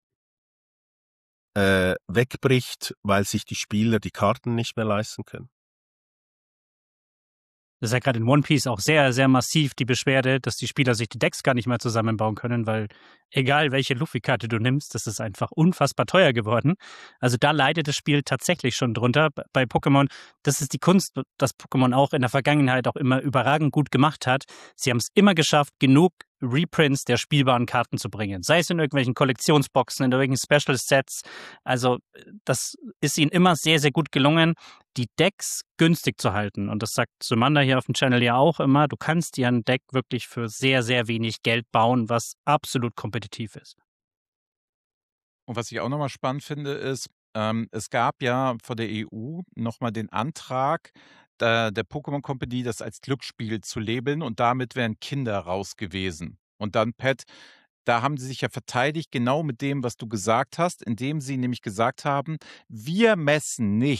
äh, wegbricht, weil sich die Spieler die Karten nicht mehr leisten können. Das ist ja gerade in One Piece auch sehr, sehr massiv die Beschwerde, dass die Spieler sich die Decks gar nicht mehr zusammenbauen können, weil egal welche Luffy-Karte du nimmst, das ist einfach unfassbar teuer geworden. Also da leidet das Spiel tatsächlich schon drunter. Bei Pokémon, das ist die Kunst, dass Pokémon auch in der Vergangenheit auch immer überragend gut gemacht hat. Sie haben es immer geschafft, genug Reprints der spielbaren Karten zu bringen. Sei es in irgendwelchen Kollektionsboxen, in irgendwelchen Special Sets. Also das ist ihnen immer sehr, sehr gut gelungen, die Decks günstig zu halten. Und das sagt Sumanda hier auf dem Channel ja auch immer. Du kannst dir ein Deck wirklich für sehr, sehr wenig Geld bauen, was absolut kompetitiv ist. Und was ich auch nochmal spannend finde, ist, ähm, es gab ja von der E U nochmal den Antrag der, der Pokémon Company, das als Glücksspiel zu labeln und damit wären Kinder raus gewesen. Und dann, Pat, da haben sie sich ja verteidigt, genau mit dem, was du gesagt hast, indem sie nämlich gesagt haben, wir messen nicht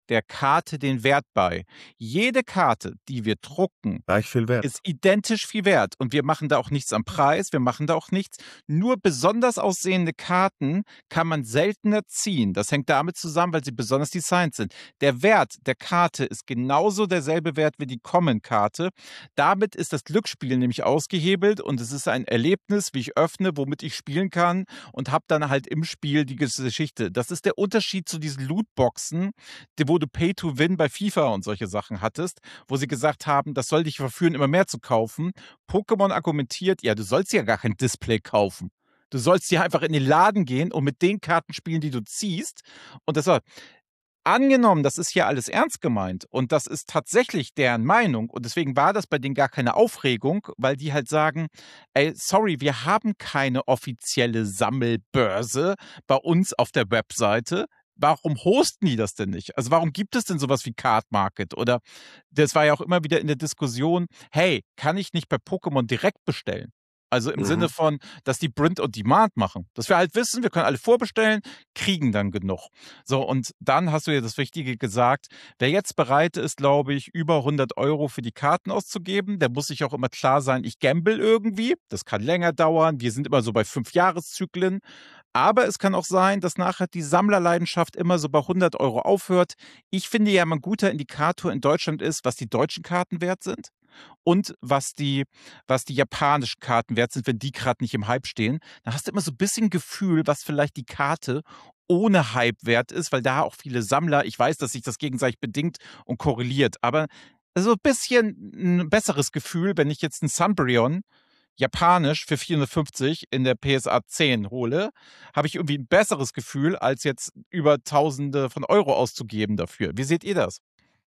der Karte den Wert bei. Jede Karte, die wir drucken, Gleich viel wert. ist identisch viel wert. Und wir machen da auch nichts am Preis, wir machen da auch nichts. Nur besonders aussehende Karten kann man seltener ziehen. Das hängt damit zusammen, weil sie besonders designt sind. Der Wert der Karte ist genauso derselbe Wert wie die Common-Karte. Damit ist das Glücksspiel nämlich ausgehebelt und es ist ein Erlebnis, wie ich öffne, womit ich spielen kann und habe dann halt im Spiel die Geschichte. Das ist der Unterschied zu diesen Lootboxen, die- wo du Pay-to-Win bei FIFA und solche Sachen hattest, wo sie gesagt haben, das soll dich verführen, immer mehr zu kaufen. Pokémon argumentiert, ja, du sollst ja gar kein Display kaufen. Du sollst hier einfach in den Laden gehen und mit den Karten spielen, die du ziehst. Und das war, angenommen, das ist hier alles ernst gemeint und das ist tatsächlich deren Meinung und deswegen war das bei denen gar keine Aufregung, weil die halt sagen, ey, sorry, wir haben keine offizielle Sammelbörse bei uns auf der Webseite. Warum hosten die das denn nicht? Also warum gibt es denn sowas wie Card Market? Oder das war ja auch immer wieder in der Diskussion, hey, kann ich nicht bei Pokémon direkt bestellen? Also im Mhm. Sinne von, dass die Print on Demand machen. Dass wir halt wissen, wir können alle vorbestellen, kriegen dann genug. So, und dann hast du ja das Wichtige gesagt. Wer jetzt bereit ist, glaube ich, über hundert Euro für die Karten auszugeben, der muss sich auch immer klar sein, ich gamble irgendwie. Das kann länger dauern. Wir sind immer so bei fünf Jahreszyklen. Aber es kann auch sein, dass nachher die Sammlerleidenschaft immer so bei hundert Euro aufhört. Ich finde ja, ein guter Indikator in Deutschland ist, was die deutschen Karten wert sind und was die, was die japanischen Karten wert sind, wenn die gerade nicht im Hype stehen. Da hast du immer so ein bisschen Gefühl, was vielleicht die Karte ohne Hype wert ist, weil da auch viele Sammler, ich weiß, dass sich das gegenseitig bedingt und korreliert, aber so ein bisschen ein besseres Gefühl, wenn ich jetzt ein Sunbreon japanisch für vierhundertfünfzig in der P S A zehn hole, habe ich irgendwie ein besseres Gefühl, als jetzt über Tausende von Euro auszugeben dafür. Wie seht ihr das?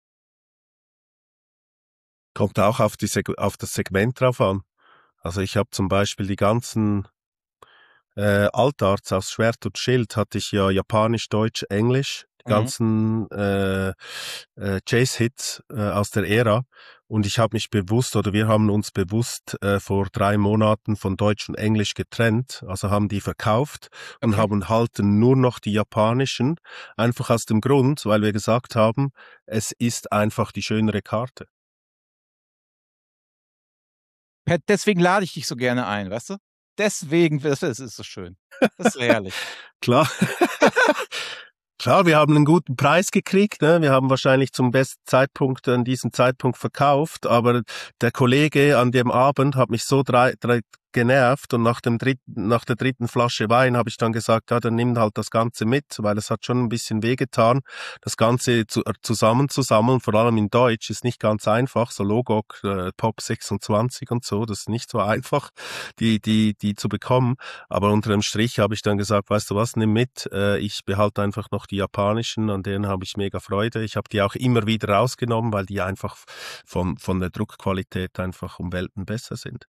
Kommt auch auf, die Seg auf das Segment drauf an. Also ich habe zum Beispiel die ganzen äh, Altarts aus Schwert und Schild hatte ich ja Japanisch, Deutsch, Englisch, die Mhm. ganzen äh, äh, Chase-Hits äh, aus der Ära. Und ich habe mich bewusst, oder wir haben uns bewusst äh, vor drei Monaten von Deutsch und Englisch getrennt, also haben die verkauft und Okay. haben halten nur noch die japanischen, einfach aus dem Grund, weil wir gesagt haben, es ist einfach die schönere Karte. Pat, deswegen lade ich dich so gerne ein, weißt du? Deswegen, das, das ist so schön. Das ist so herrlich. Klar. Klar, wir haben einen guten Preis gekriegt, ne? Wir haben wahrscheinlich zum besten Zeitpunkt an diesem Zeitpunkt verkauft, aber der Kollege an dem Abend hat mich so drei, drei genervt und nach dem dritten, nach der dritten Flasche Wein habe ich dann gesagt, ja, dann nimm halt das Ganze mit, weil es hat schon ein bisschen wehgetan, das Ganze zu, äh, zusammenzusammeln, vor allem in Deutsch, ist nicht ganz einfach, so Logok, äh, Pop sechsundzwanzig und so, das ist nicht so einfach, die, die, die zu bekommen, aber unter dem Strich habe ich dann gesagt, weißt du was, nimm mit, äh, ich behalte einfach noch die japanischen, an denen habe ich mega Freude, ich habe die auch immer wieder rausgenommen, weil die einfach von, von der Druckqualität einfach um Welten besser sind.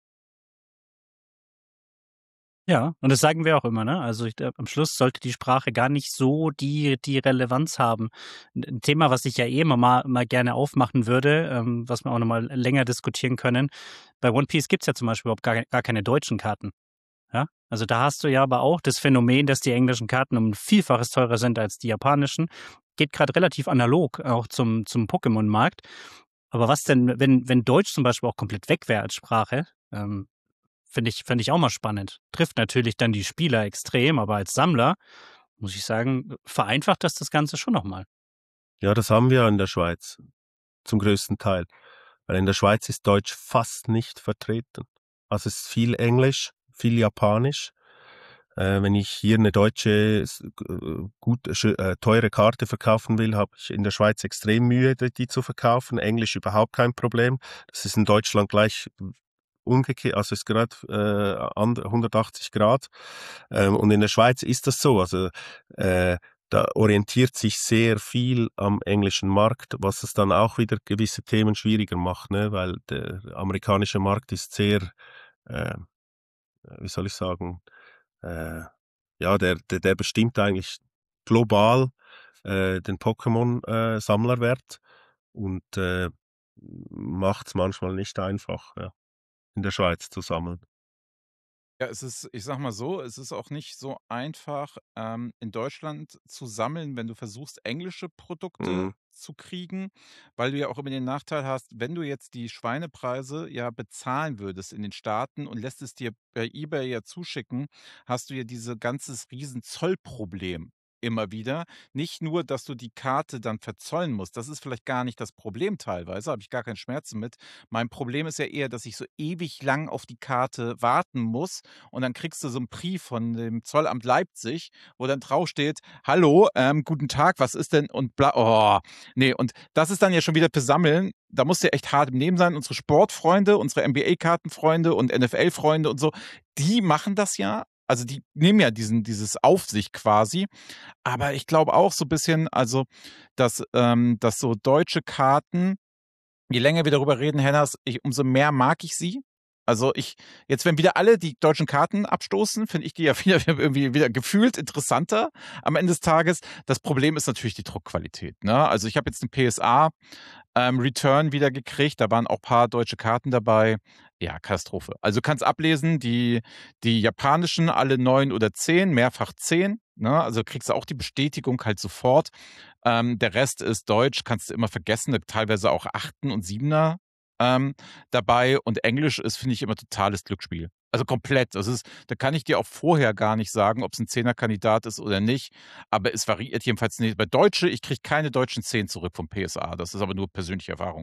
Ja, und das sagen wir auch immer, ne? Also ich, äh, am Schluss sollte die Sprache gar nicht so die, die Relevanz haben. Ein ein Thema, was ich ja eh immer mal, mal gerne aufmachen würde, ähm, was wir auch nochmal länger diskutieren können. Bei One Piece gibt's ja zum Beispiel überhaupt gar, gar keine deutschen Karten. Ja? Also da hast du ja aber auch das Phänomen, dass die englischen Karten um ein Vielfaches teurer sind als die japanischen. Geht gerade relativ analog auch zum, zum Pokémon-Markt. Aber was denn, wenn, wenn Deutsch zum Beispiel auch komplett weg wäre als Sprache, ähm, Finde ich, finde ich auch mal spannend. Trifft natürlich dann die Spieler extrem, aber als Sammler, muss ich sagen, vereinfacht das das Ganze schon nochmal. Ja, das haben wir in der Schweiz zum größten Teil. Weil in der Schweiz ist Deutsch fast nicht vertreten. Also es ist viel Englisch, viel Japanisch. Äh, wenn ich hier eine deutsche, äh, gut, äh, teure Karte verkaufen will, habe ich in der Schweiz extrem Mühe, die zu verkaufen. Englisch überhaupt kein Problem. Das ist in Deutschland gleich umgekehrt, also ist gerade äh, hundertachtzig Grad. Ähm, und in der Schweiz ist das so. Also äh, da orientiert sich sehr viel am englischen Markt, was es dann auch wieder gewisse Themen schwieriger macht, ne? Weil der amerikanische Markt ist sehr, äh, wie soll ich sagen, äh, ja, der, der, der bestimmt eigentlich global äh, den Pokémon-Sammlerwert und äh, macht es manchmal nicht einfach, ja, in der Schweiz zu sammeln. Ja, es ist, ich sag mal so, es ist auch nicht so einfach, ähm, in Deutschland zu sammeln, wenn du versuchst, englische Produkte Mhm. zu kriegen, weil du ja auch immer den Nachteil hast, wenn du jetzt die Schweinepreise ja bezahlen würdest in den Staaten und lässt es dir bei eBay ja zuschicken, hast du ja diese ganzes riesen Zollproblem immer wieder. Nicht nur, dass du die Karte dann verzollen musst, das ist vielleicht gar nicht das Problem teilweise, habe ich gar keinen Schmerzen mit. Mein Problem ist ja eher, dass ich so ewig lang auf die Karte warten muss und dann kriegst du so 'n Brief von dem Zollamt Leipzig, wo dann draufsteht: „Hallo, ähm, guten Tag, was ist denn“ und bla oh, ne, und das ist dann ja schon wieder für Sammeln, da musst du echt hart im Nehmen sein. Unsere Sportfreunde, unsere N B A-Kartenfreunde und N F L-Freunde und so, die machen das ja. Also, die nehmen ja diesen dieses auf sich quasi. Aber ich glaube auch so bisschen, also, dass ähm, dass so deutsche Karten, je länger wir darüber reden, Hennas, ich umso mehr mag ich sie. Also, ich jetzt, wenn wieder alle die deutschen Karten abstoßen, finde ich die ja wieder irgendwie wieder gefühlt interessanter am Ende des Tages. Das Problem ist natürlich die Druckqualität, ne? Also, ich habe jetzt 'n P S A, ähm, Return wieder gekriegt, da waren auch paar deutsche Karten dabei. Ja, Katastrophe. Also, kannst ablesen, die die japanischen alle neun oder zehn, mehrfach zehn, ne? Also, kriegst du auch die Bestätigung halt sofort. Ähm, der Rest ist deutsch, kannst du immer vergessen, teilweise auch Achten und Siebener ähm, dabei und Englisch ist, finde ich, immer totales Glücksspiel. Also, komplett. Das ist da kann ich dir auch vorher gar nicht sagen, ob's 'n Zehner-Kandidat ist oder nicht, aber es variiert jedenfalls nicht. Bei Deutsche ich kriege keine deutschen zehn zurück vom P S A. Das ist aber nur persönliche Erfahrung.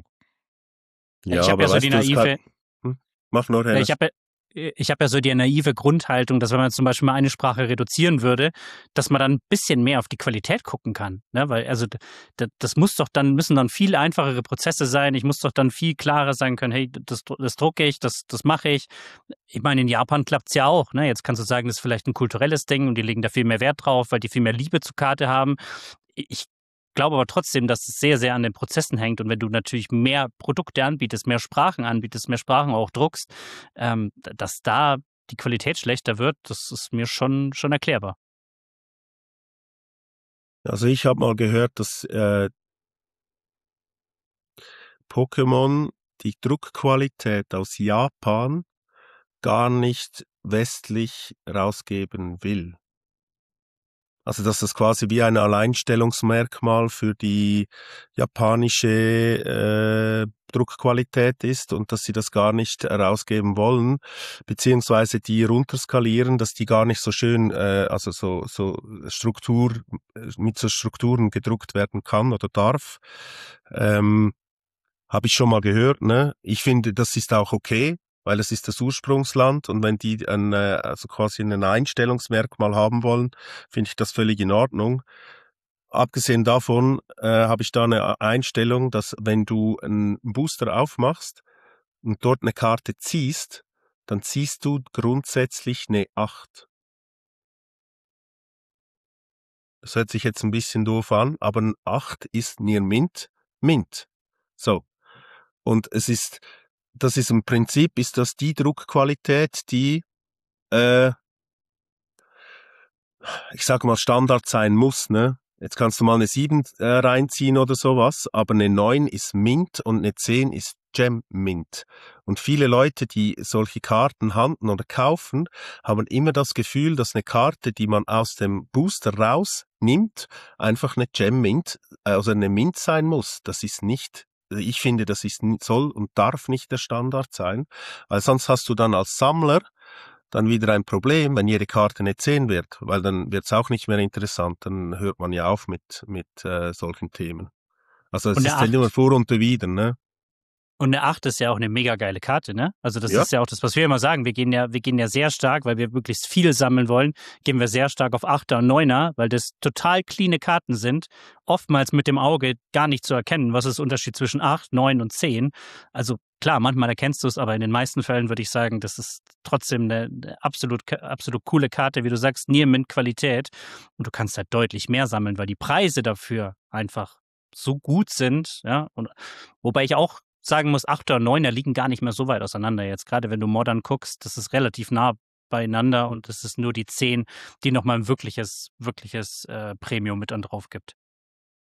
Ja, Ich habe ja aber so die weißt du, es kann naive hm, mach nur, Ja, ich Hennes. habe ja ich habe ja so die naive Grundhaltung, dass wenn man zum Beispiel mal eine Sprache reduzieren würde, dass man dann 'n bisschen mehr auf die Qualität gucken kann, ne? Weil also d d das muss doch dann müssen dann viel einfachere Prozesse sein. Ich muss doch dann viel klarer sagen können: „Hey, das dr das drucke ich, das das mache ich.“ Ich meine, in Japan klappt's ja auch, ne? Jetzt kannst du sagen, das ist vielleicht 'n kulturelles Ding und die legen da viel mehr Wert drauf, weil die viel mehr Liebe zur Karte haben. I ich glaube aber trotzdem, dass es sehr, sehr an den Prozessen hängt und wenn du natürlich mehr Produkte anbietest, mehr Sprachen anbietest, mehr Sprachen auch druckst, ähm, d dass da die Qualität schlechter wird, das ist mir schon schon erklärbar. Also, ich habe mal gehört, dass, äh Pokémon die Druckqualität aus Japan gar nicht westlich rausgeben will. Also, dass das quasi wie ein Alleinstellungsmerkmal für die japanische, äh, Druckqualität ist und dass sie das gar nicht herausgeben wollen, beziehungsweise die runterskalieren, dass die gar nicht so schön, äh, also so so Struktur mit so Strukturen gedruckt werden kann oder darf. Ähm, habe ich schon mal gehört, ne? Ich finde, das ist auch okay, weil es ist das Ursprungsland und wenn die ein, äh, also quasi ein Einstellungsmerkmal haben wollen, finde ich das völlig in Ordnung. Abgesehen davon, äh, habe ich da eine Einstellung, dass wenn du 'n Booster aufmachst und dort 'ne Karte ziehst, dann ziehst du grundsätzlich 'ne acht. Das hört sich jetzt 'n bisschen doof an, aber 'n acht ist Near Mint, Mint. So. Und es ist das ist im Prinzip ist das die Druckqualität, die, äh ich sage mal, Standard sein muss, ne? Jetzt kannst du mal 'ne sieben, äh, reinziehen oder so was, aber 'ne neun ist Mint und 'ne zehn ist Gem Mint. Und viele Leute, die solche Karten handeln oder kaufen, haben immer das Gefühl, dass 'ne Karte, die man aus dem Booster rausnimmt, einfach 'ne Gem Mint, äh, also 'ne Mint sein muss. Das ist nicht ich finde, das ist n soll und darf nicht der Standard sein, weil sonst hast du dann als Sammler dann wieder ein Problem, wenn jede Karte 'ne zehn wird, weil dann wird's auch nicht mehr interessant, dann hört man ja auf mit mit, äh, solchen Themen. Also, es Und 'ne ist ja immer acht Vor und Wider, ne? Und 'ne acht ist ja auch 'ne mega geile Karte, ne? Also, das Ja. ist ja auch das, was wir immer sagen. Wir gehen ja wir gehen ja sehr stark, weil wir möglichst viel sammeln wollen, gehen wir sehr stark auf Achter und Neuner, weil das total cleane Karten sind, oftmals mit dem Auge gar nicht zu erkennen, was ist der Unterschied zwischen acht, neun und zehn. Also, klar, manchmal erkennst du's, aber in den meisten Fällen würde ich sagen, das ist trotzdem 'ne 'ne absolut k absolut coole Karte, wie du sagst, Near Mint Qualität. Und du kannst halt deutlich mehr sammeln, weil die Preise dafür einfach so gut sind, ja? Und wobei ich auch sagen muss, Achter und Neuner liegen gar nicht mehr so weit auseinander jetzt. Grade wenn du Modern guckst, das ist relativ nah beieinander und es ist nur die zehn, die noch mal 'n wirkliches wirkliches, äh, Premium mit dann drauf gibt.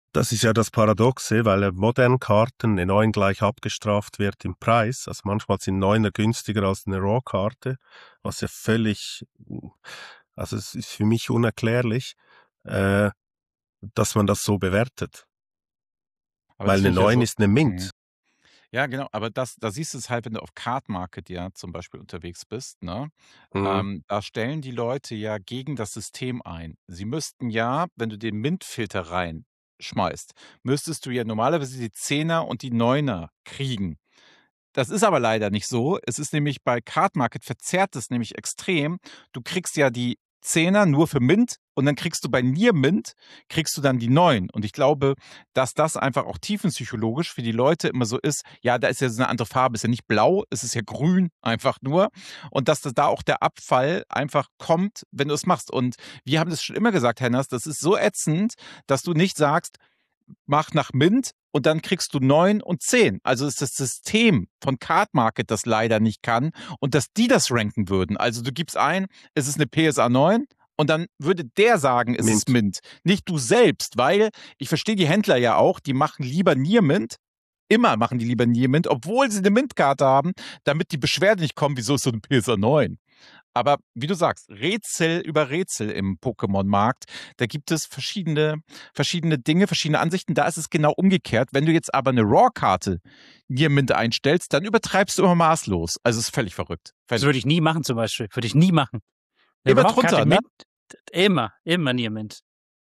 Das ist ja das Paradoxe, weil ja moderne Karten eine neun gleich abgestraft wird im Preis. Also manchmal sind Neuner günstiger als eine Raw-Karte, was ja völlig, also es ist für mich unerklärlich, äh, dass man das so bewertet. Aber Weil das eine finde ich ja neun so. ist eine Mint. Mhm. Ja, genau, aber das, da siehst du es halt, wenn du auf Card Market ja zum Beispiel unterwegs bist, ne? Mhm. Ähm, da stellen die Leute ja gegen das System ein. Sie müssten ja, wenn du den Mint-Filter reinschmeißt, müsstest du ja normalerweise die Zehner und die Neuner kriegen. Das ist aber leider nicht so. Es ist nämlich bei Card Market verzerrt es nämlich extrem. Du kriegst ja die Zehner nur für Mint und dann kriegst du bei Near Mint, kriegst du dann die neun. Und ich glaube, dass das einfach auch tiefenpsychologisch für die Leute immer so ist, ja, da ist ja so eine andere Farbe, ist ja nicht blau, es ist ja grün einfach nur. Und dass das da auch der Abfall einfach kommt, wenn du es machst. Und wir haben das schon immer gesagt, Hennas, das ist so ätzend, dass du nicht sagst, mach nach Mint und dann kriegst du neun und zehn. Also ist das System von Card Market das leider nicht kann und dass die das ranken würden. Also du gibst ein, es ist eine P S A neun und dann würde der sagen, es ist Mint. Mint. Nicht du selbst, weil ich verstehe die Händler ja auch, die machen lieber Near Mint. Immer machen die lieber Near Mint, obwohl sie eine Mint-Karte haben, damit die Beschwerde nicht kommt, wieso ist so eine P S A neun? Aber wie du sagst, Rätsel über Rätsel im Pokémon-Markt. Da gibt es verschiedene, verschiedene Dinge, verschiedene Ansichten. Da ist es genau umgekehrt. Wenn du jetzt aber eine Raw-Karte Near Mint einstellst, dann übertreibst du immer maßlos. Also es ist völlig verrückt. Das Völlig. würde ich nie machen zum Beispiel. Würde ich nie machen. Eine Immer Raw-Karte drunter, ne? Mint, immer, immer Near Mint.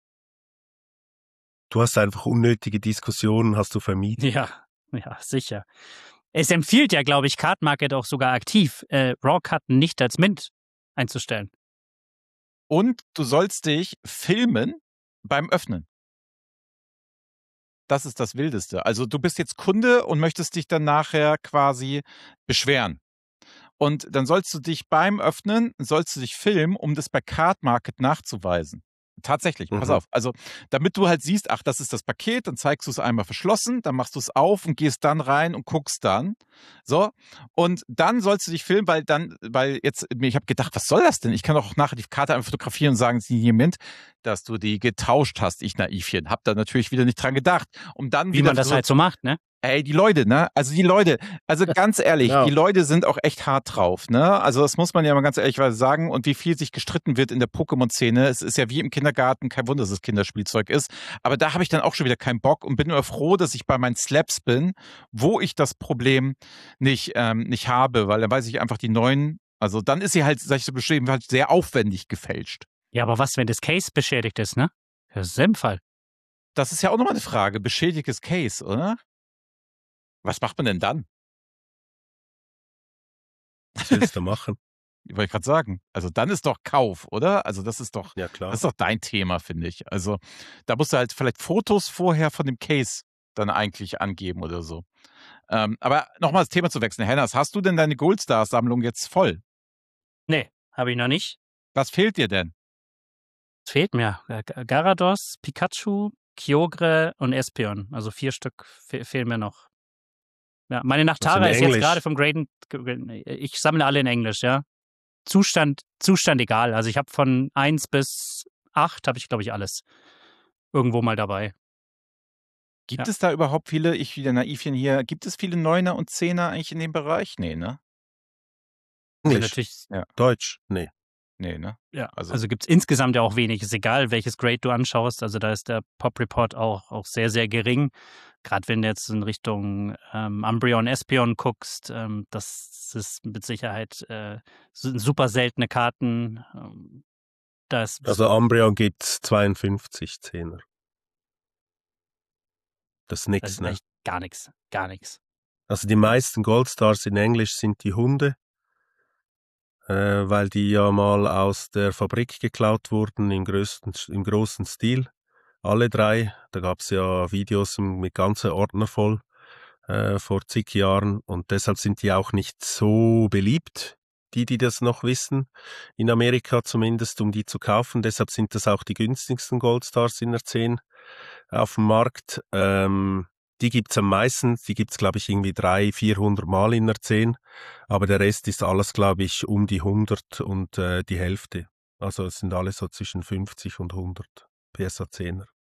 Du hast einfach unnötige Diskussionen, hast du vermieden. Ja, ja, sicher. Es empfiehlt ja, glaube ich, Card Market auch sogar aktiv, äh, Raw-Karten nicht als Mint einzustellen. Und du sollst dich filmen beim Öffnen. Das ist das Wildeste. Also du bist jetzt Kunde und möchtest dich dann nachher quasi beschweren. Und dann sollst du dich beim Öffnen, sollst du dich filmen, um das bei Card Market nachzuweisen. Tatsächlich, pass Mhm. auf. Also, damit du halt siehst, ach, das ist das Paket, dann zeigst du es einmal verschlossen, dann machst du es auf und gehst dann rein und guckst dann. So. Und dann sollst du dich filmen, weil dann, weil jetzt, ich habe gedacht, was soll das denn? Ich kann doch auch nachher die Karte einfach fotografieren und sagen, sie hier Mint, dass du die getauscht hast, ich Naivchen. Hab da natürlich wieder nicht dran gedacht. Um dann Wie wieder man das so, halt so macht, ne? Ey, die Leute, ne? Also die Leute, also ganz ehrlich, Genau. die Leute sind auch echt hart drauf, ne? Also das muss man ja mal ganz ehrlich sagen. Und wie viel sich gestritten wird in der Pokémon-Szene. Es ist ja wie im Kindergarten, kein Wunder, dass es Kinderspielzeug ist. Aber da habe ich dann auch schon wieder keinen Bock und bin nur froh, dass ich bei meinen Slaps bin, wo ich das Problem nicht, ähm, nicht habe, weil dann weiß ich einfach die neuen, also dann ist sie halt, sag ich so beschrieben, halt sehr aufwendig gefälscht. Ja, aber was, wenn das Case beschädigt ist, ne? Das ist im Fall. Das ist ja auch nochmal eine Frage. Beschädigtes Case, oder? Was macht man denn dann? Was willst du machen? Wollte ich gerade sagen. Also dann ist doch Kauf, oder? Also das ist doch, Ja, klar. das ist doch dein Thema, finde ich. Also da musst du halt vielleicht Fotos vorher von dem Case dann eigentlich angeben oder so. Ähm, aber nochmal das Thema zu wechseln. Hennas, hast du denn deine Goldstar-Sammlung jetzt voll? Nee, habe ich noch nicht. Was fehlt dir denn? Es fehlt mir. Äh, Gyarados, Pikachu, Kyogre und Espeon. Also vier Stück fe fehlen mir noch. Ja, meine Nachtara ist jetzt Englisch? gerade vom Graden. Ich sammle alle in Englisch, ja. Zustand, Zustand egal. Also ich habe von eins bis acht habe ich, glaube ich, alles irgendwo mal dabei. Gibt Ja. es da überhaupt viele, ich wieder Naivchen hier, gibt es viele Neuner und Zehner eigentlich in dem Bereich? Nee, ne? Also Englisch? natürlich, Ja. Deutsch? Nee. Nee, ne? ja. Also- Also, gibt es insgesamt ja auch wenig. Ist egal, welches Grade du anschaust. Also da ist der Pop-Report auch, auch sehr, sehr gering. Gerade wenn du jetzt in Richtung ähm, Umbreon, Espeon guckst, ähm, das ist mit Sicherheit äh, sind super seltene Karten. Ähm, da ist Also Umbreon gibt's zweiundfünfzig Zehner. Das ist das nix, ist ne? echt gar nichts. Gar nichts. Also die meisten Goldstars in Englisch sind die Hunde, äh, weil die ja mal aus der Fabrik geklaut wurden im, größten, im großen Stil. Alle drei. Da gab's ja Videos mit ganzen Ordner voll äh, vor zig Jahren und deshalb sind die auch nicht so beliebt, die, die das noch wissen, in Amerika zumindest, um die zu kaufen. Deshalb sind das auch die günstigsten Goldstars in der zehn auf dem Markt. Ähm, die gibt's am meisten, die gibt's glaube ich irgendwie dreihundert, vierhundert Mal in der zehn, aber der Rest ist alles glaube ich um die hundert und äh, die Hälfte. Also es sind alle so zwischen fünfzig und hundert P S A zehner.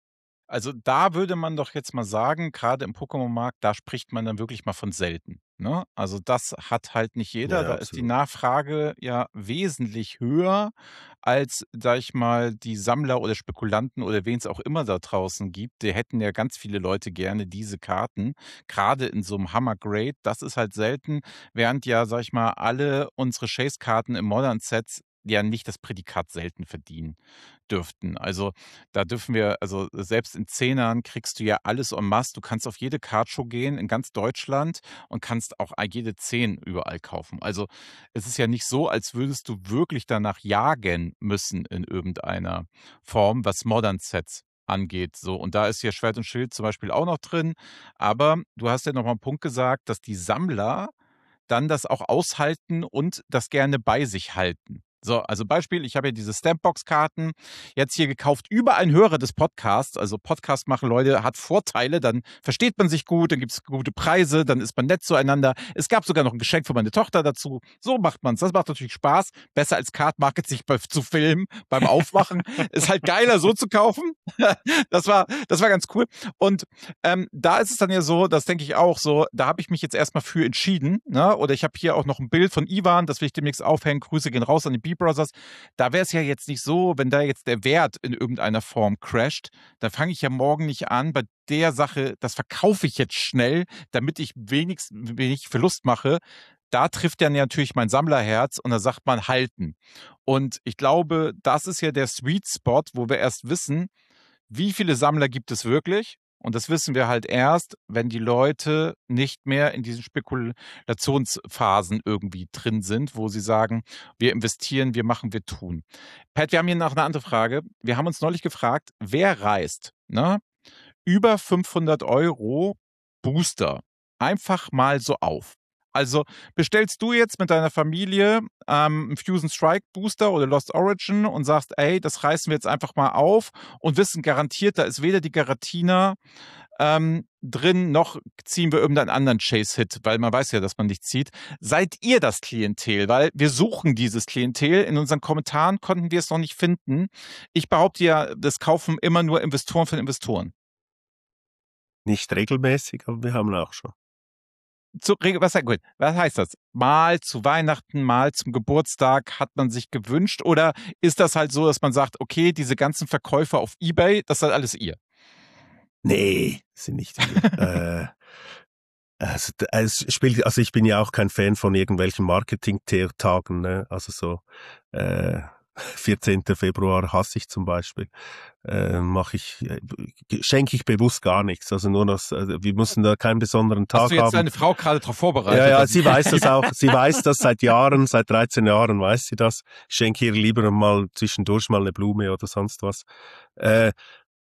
Also da würde man doch jetzt mal sagen, gerade im Pokémon-Markt, da spricht man dann wirklich mal von selten. Ne? Also das hat halt nicht jeder. Ja, Da ist die absolut. Nachfrage ja wesentlich höher als, sag ich mal, die Sammler oder Spekulanten oder wen es auch immer da draußen gibt. Die hätten ja ganz viele Leute gerne diese Karten, gerade in so einem Hammer-Grade. Das ist halt selten, während ja, sag ich mal, alle unsere Chase-Karten im Modern-Sets ja nicht das Prädikat selten verdienen dürften. Also da dürfen wir, also selbst in Zehnern kriegst du ja alles en masse. Du kannst auf jede Cardshow gehen in ganz Deutschland und kannst auch jede Zehn überall kaufen. Also es ist ja nicht so, als würdest du wirklich danach jagen müssen in irgendeiner Form, was Modern Sets angeht. So, und da ist hier Schwert und Schild zum Beispiel auch noch drin. Aber du hast ja noch mal einen Punkt gesagt, dass die Sammler dann das auch aushalten und das gerne bei sich halten. So, also Beispiel, ich habe ja diese Stampbox-Karten jetzt hier gekauft über ein Hörer des Podcasts. Also Podcast machen Leute hat Vorteile, dann versteht man sich gut, dann gibt es gute Preise, dann ist man nett zueinander. Es gab sogar noch ein Geschenk für meine Tochter dazu. So macht man es. Das macht natürlich Spaß. Besser als Card Market sich bei, zu filmen beim Aufmachen. Ist halt geiler, so zu kaufen. Das war, das war ganz cool. Und ähm, da ist es dann ja so, das denke ich auch so, da habe ich mich jetzt erstmal für entschieden. Ne? Oder ich habe hier auch noch ein Bild von Ivan, das will ich demnächst aufhängen. Grüße gehen raus an die B-Brothers. Da wäre es ja jetzt nicht so, wenn da jetzt der Wert in irgendeiner Form crasht, dann fange ich ja morgen nicht an, bei der Sache, das verkaufe ich jetzt schnell, damit ich wenigstens wenig Verlust mache. Da trifft dann ja natürlich mein Sammlerherz und da sagt man halten. Und ich glaube, das ist ja der Sweet Spot, wo wir erst wissen, wie viele Sammler gibt es wirklich? Und das wissen wir halt erst, wenn die Leute nicht mehr in diesen Spekulationsphasen irgendwie drin sind, wo sie sagen, wir investieren, wir machen, wir tun. Pat, wir haben hier noch eine andere Frage. Wir haben uns neulich gefragt, wer reißt, ne, über fünfhundert Euro Booster einfach mal so auf? Also bestellst du jetzt mit deiner Familie ähm, einen Fusion Strike Booster oder Lost Origin und sagst, ey, das reißen wir jetzt einfach mal auf und wissen garantiert, da ist weder die Garatina ähm, drin, noch ziehen wir irgendeinen anderen Chase-Hit, weil man weiß ja, dass man nicht zieht. Seid ihr das Klientel? Weil wir suchen dieses Klientel. In unseren Kommentaren konnten wir es noch nicht finden. Ich behaupte ja, das kaufen immer nur Investoren von Investoren. Nicht regelmäßig, aber wir haben auch schon. Zu, was, gut, was heißt das? Mal zu Weihnachten, mal zum Geburtstag hat man sich gewünscht? Oder ist das halt so, dass man sagt, okay, diese ganzen Verkäufer auf eBay, das seid alles ihr? Nee, sind nicht wir. äh, also, es spielt, also ich bin ja auch kein Fan von irgendwelchen Marketing-Tagen, ne? Also so äh, vierzehnten Februar hasse ich zum Beispiel. Äh, mache ich, äh, schenke ich bewusst gar nichts. Also nur das, also wir müssen da keinen besonderen Tag haben. Hast du jetzt haben. deine Frau gerade darauf vorbereitet? Ja, ja, sie weiß das auch. Sie weiß das seit Jahren, seit dreizehn Jahren weiß sie das. Ich schenke ihr lieber mal zwischendurch mal eine Blume oder sonst was. Äh,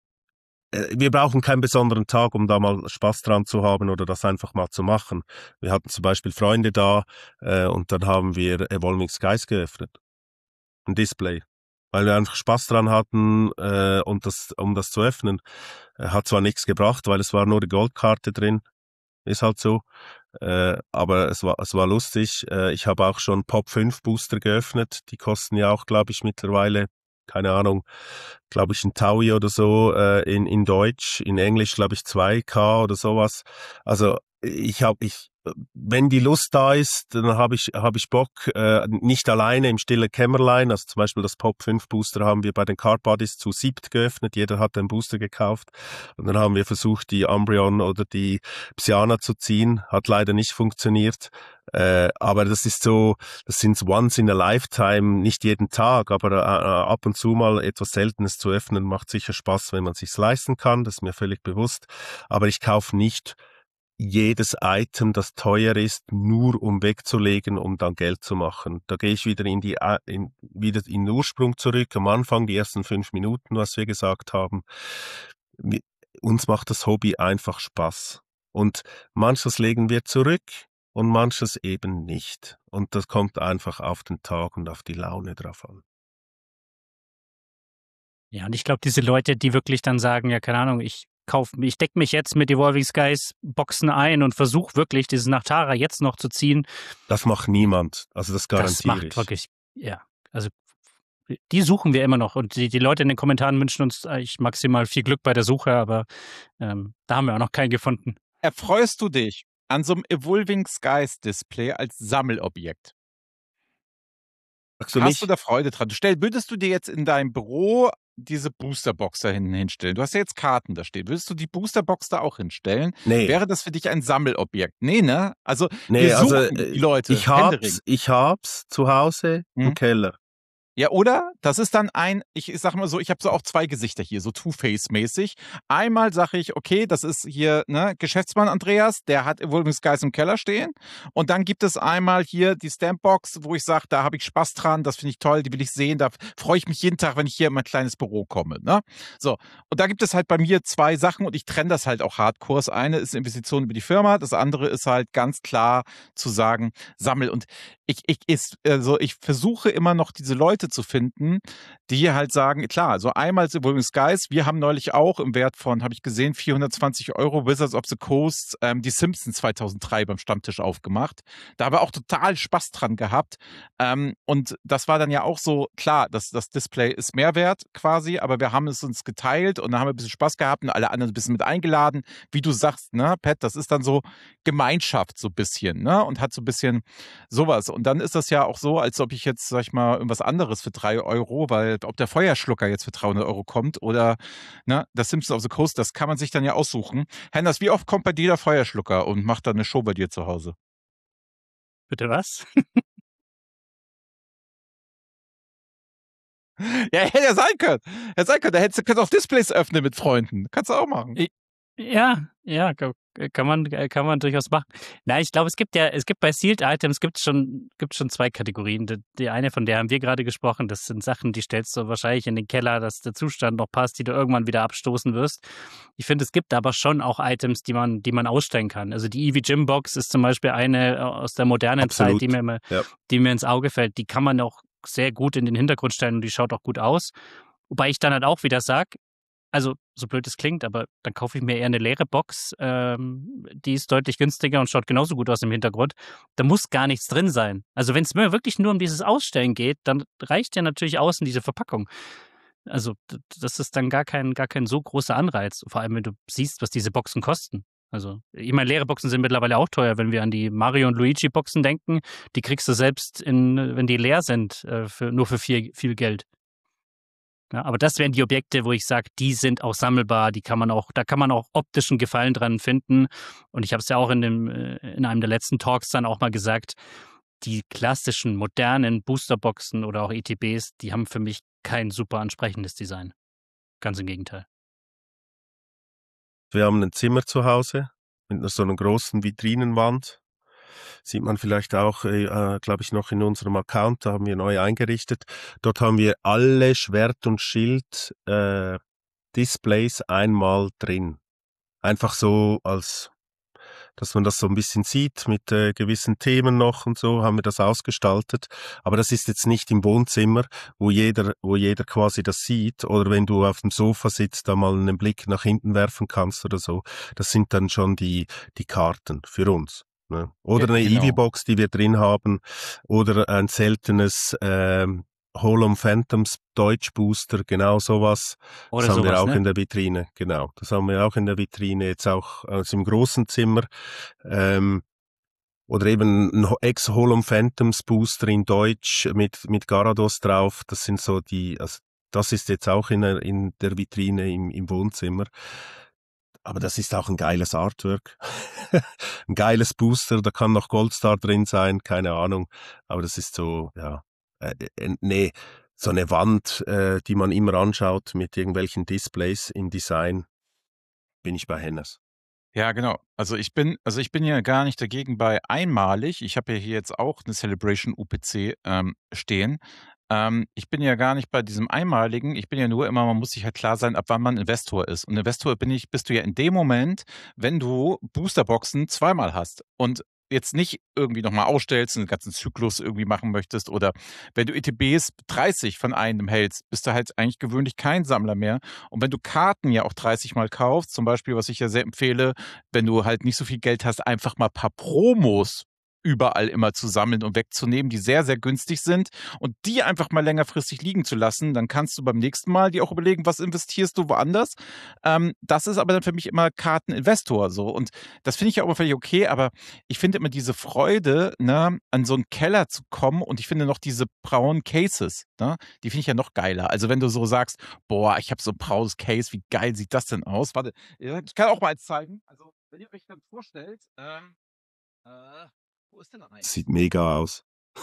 Wir brauchen keinen besonderen Tag, um da mal Spaß dran zu haben oder das einfach mal zu machen. Wir hatten zum Beispiel Freunde da äh, und dann haben wir Evolving Skies geöffnet. Ein Display. Weil wir einfach Spaß dran hatten äh, und das, um das zu öffnen. Äh, hat zwar nichts gebracht, weil es war nur die Goldkarte drin. Ist halt so. Äh, aber es war, es war lustig. Äh, ich habe auch schon Pop fünf Booster geöffnet. Die kosten ja auch, glaube ich, mittlerweile, keine Ahnung, glaube ich, ein Taui oder so äh, in, in Deutsch. In Englisch, glaube ich, zwei K oder sowas. Also ich habe, ich, wenn die Lust da ist, dann habe ich, habe ich Bock, äh, nicht alleine im stillen Kämmerlein. Also zum Beispiel das Pop fünf Booster haben wir bei den Card Buddies zu siebt geöffnet. Jeder hat einen Booster gekauft. Und dann haben wir versucht, die Umbreon oder die Psyana zu ziehen. Hat leider nicht funktioniert. Äh, aber das ist so, das sind once in a lifetime, nicht jeden Tag, aber äh, ab und zu mal etwas Seltenes zu öffnen, macht sicher Spaß, wenn man sich's leisten kann. Das ist mir völlig bewusst. Aber ich kaufe nicht jedes Item, das teuer ist, nur um wegzulegen, um dann Geld zu machen. Da gehe ich wieder in die in, wieder in den Ursprung zurück. Am Anfang, die ersten fünf Minuten, was wir gesagt haben. Wir, uns macht das Hobby einfach Spaß. Und manches legen wir zurück und manches eben nicht. Und das kommt einfach auf den Tag und auf die Laune drauf an. Ja, und ich glaube, diese Leute, die wirklich dann sagen, ja, keine Ahnung, ich kauf, ich decke mich jetzt mit Evolving Skies Boxen ein und versuche wirklich dieses Nachtara jetzt noch zu ziehen. Das macht niemand. Also das garantiere das macht ich. wirklich, ja, also die suchen wir immer noch. Und die, die Leute in den Kommentaren wünschen uns eigentlich maximal viel Glück bei der Suche, aber ähm, da haben wir auch noch keinen gefunden. Erfreust du dich an so einem Evolving Skies Display als Sammelobjekt? Also Hast nicht, du da Freude dran? Stell, würdest du dir jetzt in deinem Büro diese Boosterbox da hinten hinstellen? Du hast ja jetzt Karten da stehen. Würdest du die Boosterbox da auch hinstellen? nee, Wäre das für dich ein Sammelobjekt? Nee, ne? Also nee, wir also suchen äh, die Leute, ich Händering. hab's, ich hab's zu Hause im Hm? Keller. Ja, oder? Das ist dann ein, ich, ich sag mal so, ich habe so auch zwei Gesichter hier, so Two-Face-mäßig. Einmal sage ich, okay, das ist hier, ne, Geschäftsmann Andreas, der hat Evolving Skies im Keller stehen. Und dann gibt es einmal hier die Stampbox, wo ich sage, da habe ich Spaß dran, das finde ich toll, die will ich sehen, da freue ich mich jeden Tag, wenn ich hier in mein kleines Büro komme, ne? So. Und da gibt es halt bei mir zwei Sachen und ich trenne das halt auch hardcore. Das eine ist Investition über die Firma, das andere ist halt ganz klar zu sagen, sammel. Und ich, ich, ist, also ich versuche immer noch diese Leute zu finden, die halt sagen, klar, so einmal Evolving Skies, wir haben neulich auch im Wert von, habe ich gesehen, vierhundertzwanzig Euro Wizards of the Coast ähm, die Simpsons zweitausenddrei beim Stammtisch aufgemacht. Da haben wir auch total Spaß dran gehabt. Ähm, und das war dann ja auch so, klar, das, das Display ist Mehrwert quasi, aber wir haben es uns geteilt und da haben wir ein bisschen Spaß gehabt und alle anderen ein bisschen mit eingeladen. Wie du sagst, ne, Pat, das ist dann so Gemeinschaft so ein bisschen, ne, und hat so ein bisschen sowas. Und dann ist das ja auch so, als ob ich jetzt, sag ich mal, irgendwas anderes für drei Euro, weil ob der Feuerschlucker jetzt für dreihundert Euro kommt oder ne, das Simpsons of the Coast, das kann man sich dann ja aussuchen. Hennas, wie oft kommt bei dir der Feuerschlucker und macht dann eine Show bei dir zu Hause? Bitte was? Ja, hätte ja sein können. Hätte sein können. Da hättest du kannst auch Displays öffnen mit Freunden. Kannst du auch machen. Ja, ja, ka- kann man, kann man durchaus machen. Na, ich glaube, es gibt ja, es gibt bei Sealed Items gibt schon, gibt schon zwei Kategorien. Die, die eine, von der haben wir gerade gesprochen, das sind Sachen, die stellst du wahrscheinlich in den Keller, dass der Zustand noch passt, die du irgendwann wieder abstoßen wirst. Ich finde, es gibt aber schon auch Items, die man, die man ausstellen kann. Also die Eevee Gym Box ist zum Beispiel eine aus der modernen Absolut. Zeit, die mir, immer, Ja. die mir ins Auge fällt. Die kann man auch sehr gut in den Hintergrund stellen und die schaut auch gut aus. Wobei ich dann halt auch wieder sage, also so blöd es klingt, aber dann kaufe ich mir eher eine leere Box, ähm, die ist deutlich günstiger und schaut genauso gut aus im Hintergrund. Da muss gar nichts drin sein. Also wenn es mir wirklich nur um dieses Ausstellen geht, dann reicht ja natürlich außen diese Verpackung. Also d- das ist dann gar kein, gar kein so großer Anreiz, vor allem wenn du siehst, was diese Boxen kosten. Also ich meine, leere Boxen sind mittlerweile auch teuer, wenn wir an die Mario und Luigi Boxen denken. Die kriegst du selbst, in, wenn die leer sind, äh, für, nur für viel, viel Geld. Ja, aber das wären die Objekte, wo ich sage, die sind auch sammelbar, die kann man auch, da kann man auch optischen Gefallen dran finden. Und ich habe es ja auch in, dem, äh, in einem der letzten Talks dann auch mal gesagt, die klassischen, modernen Boosterboxen oder auch E T Bs, die haben für mich kein super ansprechendes Design. Ganz im Gegenteil. Wir haben ein Zimmer zu Hause mit einer so einer großen Vitrinenwand. Sieht man vielleicht auch, äh, glaube ich, noch in unserem Account, da haben wir neu eingerichtet. Dort haben wir alle Schwert- und Schild-Displays einmal drin. Einfach so, als dass man das so ein bisschen sieht mit äh, gewissen Themen noch und so, haben wir das ausgestaltet. Aber das ist jetzt nicht im Wohnzimmer, wo jeder, wo jeder quasi das sieht, oder wenn du auf dem Sofa sitzt, da mal einen Blick nach hinten werfen kannst oder so. Das sind dann schon die, die Karten für uns. Ne? Oder Ja, eine genau. Eevee-Box, die wir drin haben, oder ein seltenes ähm, Holom Phantoms Deutsch Booster, genau sowas. Oder Das haben wir sowas, auch ne? in der Vitrine, genau. Das haben wir auch in der Vitrine, jetzt auch also im großen Zimmer. Ähm, oder eben ein Ho- Ex-Holom Phantoms Booster in Deutsch mit, mit Garados drauf. Das sind so die, also das ist jetzt auch in der, in der Vitrine im, im Wohnzimmer. Aber das ist auch ein geiles Artwork. Ein geiles Booster, da kann noch Goldstar drin sein, keine Ahnung. Aber das ist so, ja, äh, äh, nee, so eine Wand, äh, die man immer anschaut mit irgendwelchen Displays im Design, bin ich bei Hennes. Ja, genau. Also ich bin, also ich bin ja gar nicht dagegen bei einmalig. Ich habe ja hier jetzt auch eine Celebration U P C ähm, stehen. Ähm, ich bin ja gar nicht bei diesem einmaligen. Ich bin ja nur immer, man muss sich halt klar sein, ab wann man Investor ist. Und Investor bin ich, bist du ja in dem Moment, wenn du Boosterboxen zweimal hast und jetzt nicht irgendwie nochmal ausstellst und den ganzen Zyklus irgendwie machen möchtest oder wenn du E T Bs dreißig von einem hältst, bist du halt eigentlich gewöhnlich kein Sammler mehr. Und wenn du Karten ja auch dreißig Mal kaufst, zum Beispiel, was ich ja sehr empfehle, wenn du halt nicht so viel Geld hast, einfach mal ein paar Promos überall immer zu sammeln und wegzunehmen, die sehr, sehr günstig sind und die einfach mal längerfristig liegen zu lassen. Dann kannst du beim nächsten Mal dir auch überlegen, was investierst du woanders. Ähm, das ist aber dann für mich immer Karteninvestor so. Und das finde ich ja auch völlig okay, aber ich finde immer diese Freude, ne, an so einen Keller zu kommen und ich finde noch diese braunen Cases, ne, die finde ich ja noch geiler. Also wenn du so sagst, boah, ich habe so ein braunes Case, wie geil sieht das denn aus? Warte, ich kann auch mal eins zeigen. Also wenn ihr euch dann vorstellt, ähm, äh, wo ist denn eins? Sieht mega aus.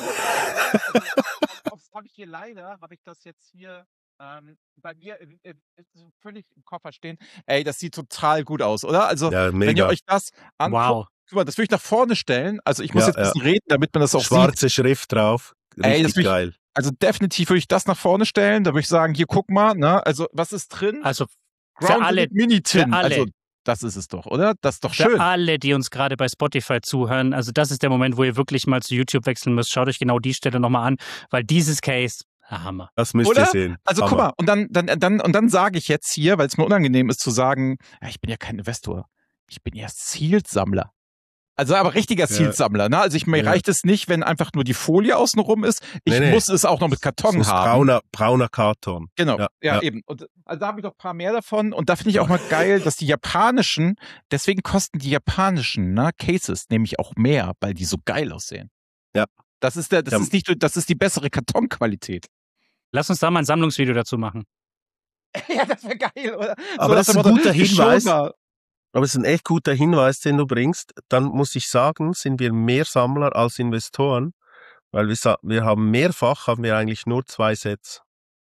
Aufs habe ich hier leider, habe ich das jetzt hier ähm, bei mir äh, äh, völlig im Koffer stehen. Ey, das sieht total gut aus, oder? Also, Ja, wenn ihr mega. euch das anguckt, Wow. guck mal, das will ich nach vorne stellen. Also, ich muss Ja, jetzt ein ja. bisschen reden, damit man das auch sieht. Schwarze Schrift drauf. Ey, das Richtig will ich, geil. also definitiv würde ich das nach vorne stellen. Da würde ich sagen, hier guck mal, ne? Also, was ist drin? Also für Ground alle, Mini für Tin. alle, Also, das ist es doch, oder? Das ist doch für schön. alle, die uns gerade bei Spotify zuhören. Also das ist der Moment, wo ihr wirklich mal zu YouTube wechseln müsst. Schaut euch genau die Stelle nochmal an, weil dieses Case, ah, Hammer. Das müsst ihr Oder? sehen. Also guck Hammer. mal, und dann, dann, dann, und dann sage ich jetzt hier, weil es mir unangenehm ist zu sagen, ja, ich bin ja kein Investor, ich bin ja Zielsammler. Also aber richtiger Ja. Zielsammler, ne? Also ich, mir Ja. reicht es nicht, wenn einfach nur die Folie außenrum ist. Ich Nee, nee. muss es auch noch mit Es Karton muss haben. brauner, brauner Karton. Genau, ja, Ja, ja. eben. Und also da habe ich noch ein paar mehr davon. Und da finde ich auch mal geil, dass die japanischen, deswegen kosten die japanischen, ne, Cases nämlich auch mehr, weil die so geil aussehen. Ja. Das ist der, das Ja. ist nicht, das ist die bessere Kartonqualität. Lass uns da mal ein Sammlungsvideo dazu machen. Ja, das wäre geil, oder? Aber das ist ein guter Hinweis. Schoner. Aber es ist ein echt guter Hinweis, den du bringst. Dann muss ich sagen, sind wir mehr Sammler als Investoren, weil wir, sa- wir haben mehrfach, haben wir eigentlich nur zwei Sets.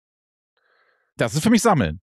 Das ist für mich Sammeln.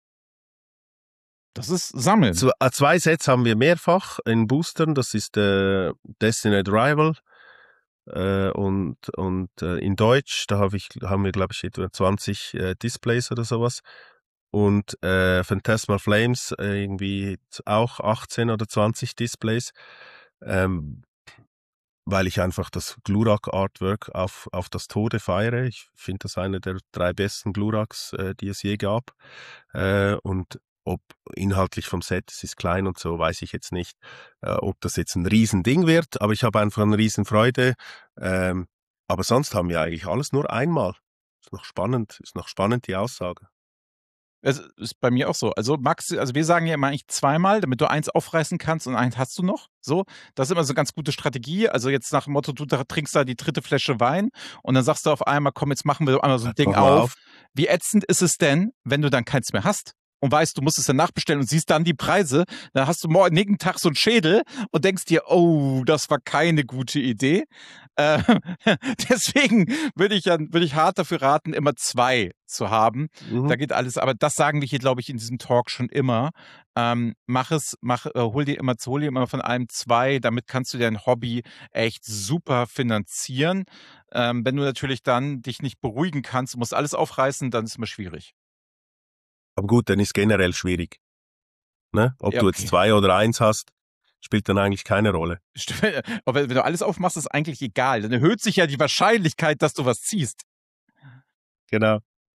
Das ist Sammeln. Zu, äh, zwei Sets haben wir mehrfach in Boostern. Das ist äh, Destined Rival äh, und, und äh, in Deutsch, da hab ich, haben wir, glaube ich, etwa zwanzig äh, Displays oder sowas. Und äh, Phantasmal Flames äh, irgendwie auch achtzehn oder zwanzig Displays. Ähm, weil ich einfach das Glurak-Artwork auf, auf das Tode feiere. Ich finde das eine der drei besten Gluraks, äh, die es je gab. Äh, und ob inhaltlich vom Set, es ist klein und so, weiß ich jetzt nicht, äh, ob das jetzt ein Riesending wird, aber ich habe einfach eine Riesenfreude. Ähm, aber sonst haben wir eigentlich alles nur einmal. Ist noch spannend, ist noch spannend die Aussage. Es ist bei mir auch so. Also Max, also wir sagen ja immer eigentlich zweimal, damit du eins aufreißen kannst und eins hast du noch. So, das ist immer so eine ganz gute Strategie. Also jetzt nach dem Motto, du da trinkst da die dritte Flasche Wein und dann sagst du auf einmal, komm, jetzt machen wir einmal so ein Ding Mach mal auf. auf. Wie ätzend ist es denn, wenn du dann keins mehr hast? Und weißt, du musst es dann nachbestellen und siehst dann die Preise, dann hast du morgen nächsten Tag so einen Schädel und denkst dir, oh, das war keine gute Idee. Äh, deswegen würde ich ja, würde ich hart dafür raten, immer zwei zu haben. Mhm. Da geht alles, aber das sagen wir hier, glaube ich, in diesem Talk schon immer. Ähm, mach es, mach, äh, hol dir immer, hol dir immer von einem zwei, damit kannst du dein Hobby echt super finanzieren. Ähm, wenn du natürlich dann dich nicht beruhigen kannst, du musst alles aufreißen, dann ist es immer schwierig. Aber gut, dann ist generell schwierig. Ne? Ob Ja, du okay. jetzt zwei oder eins hast, spielt dann eigentlich keine Rolle. Aber wenn du alles aufmachst, ist eigentlich egal. Dann erhöht sich ja die Wahrscheinlichkeit, dass du was ziehst. Genau.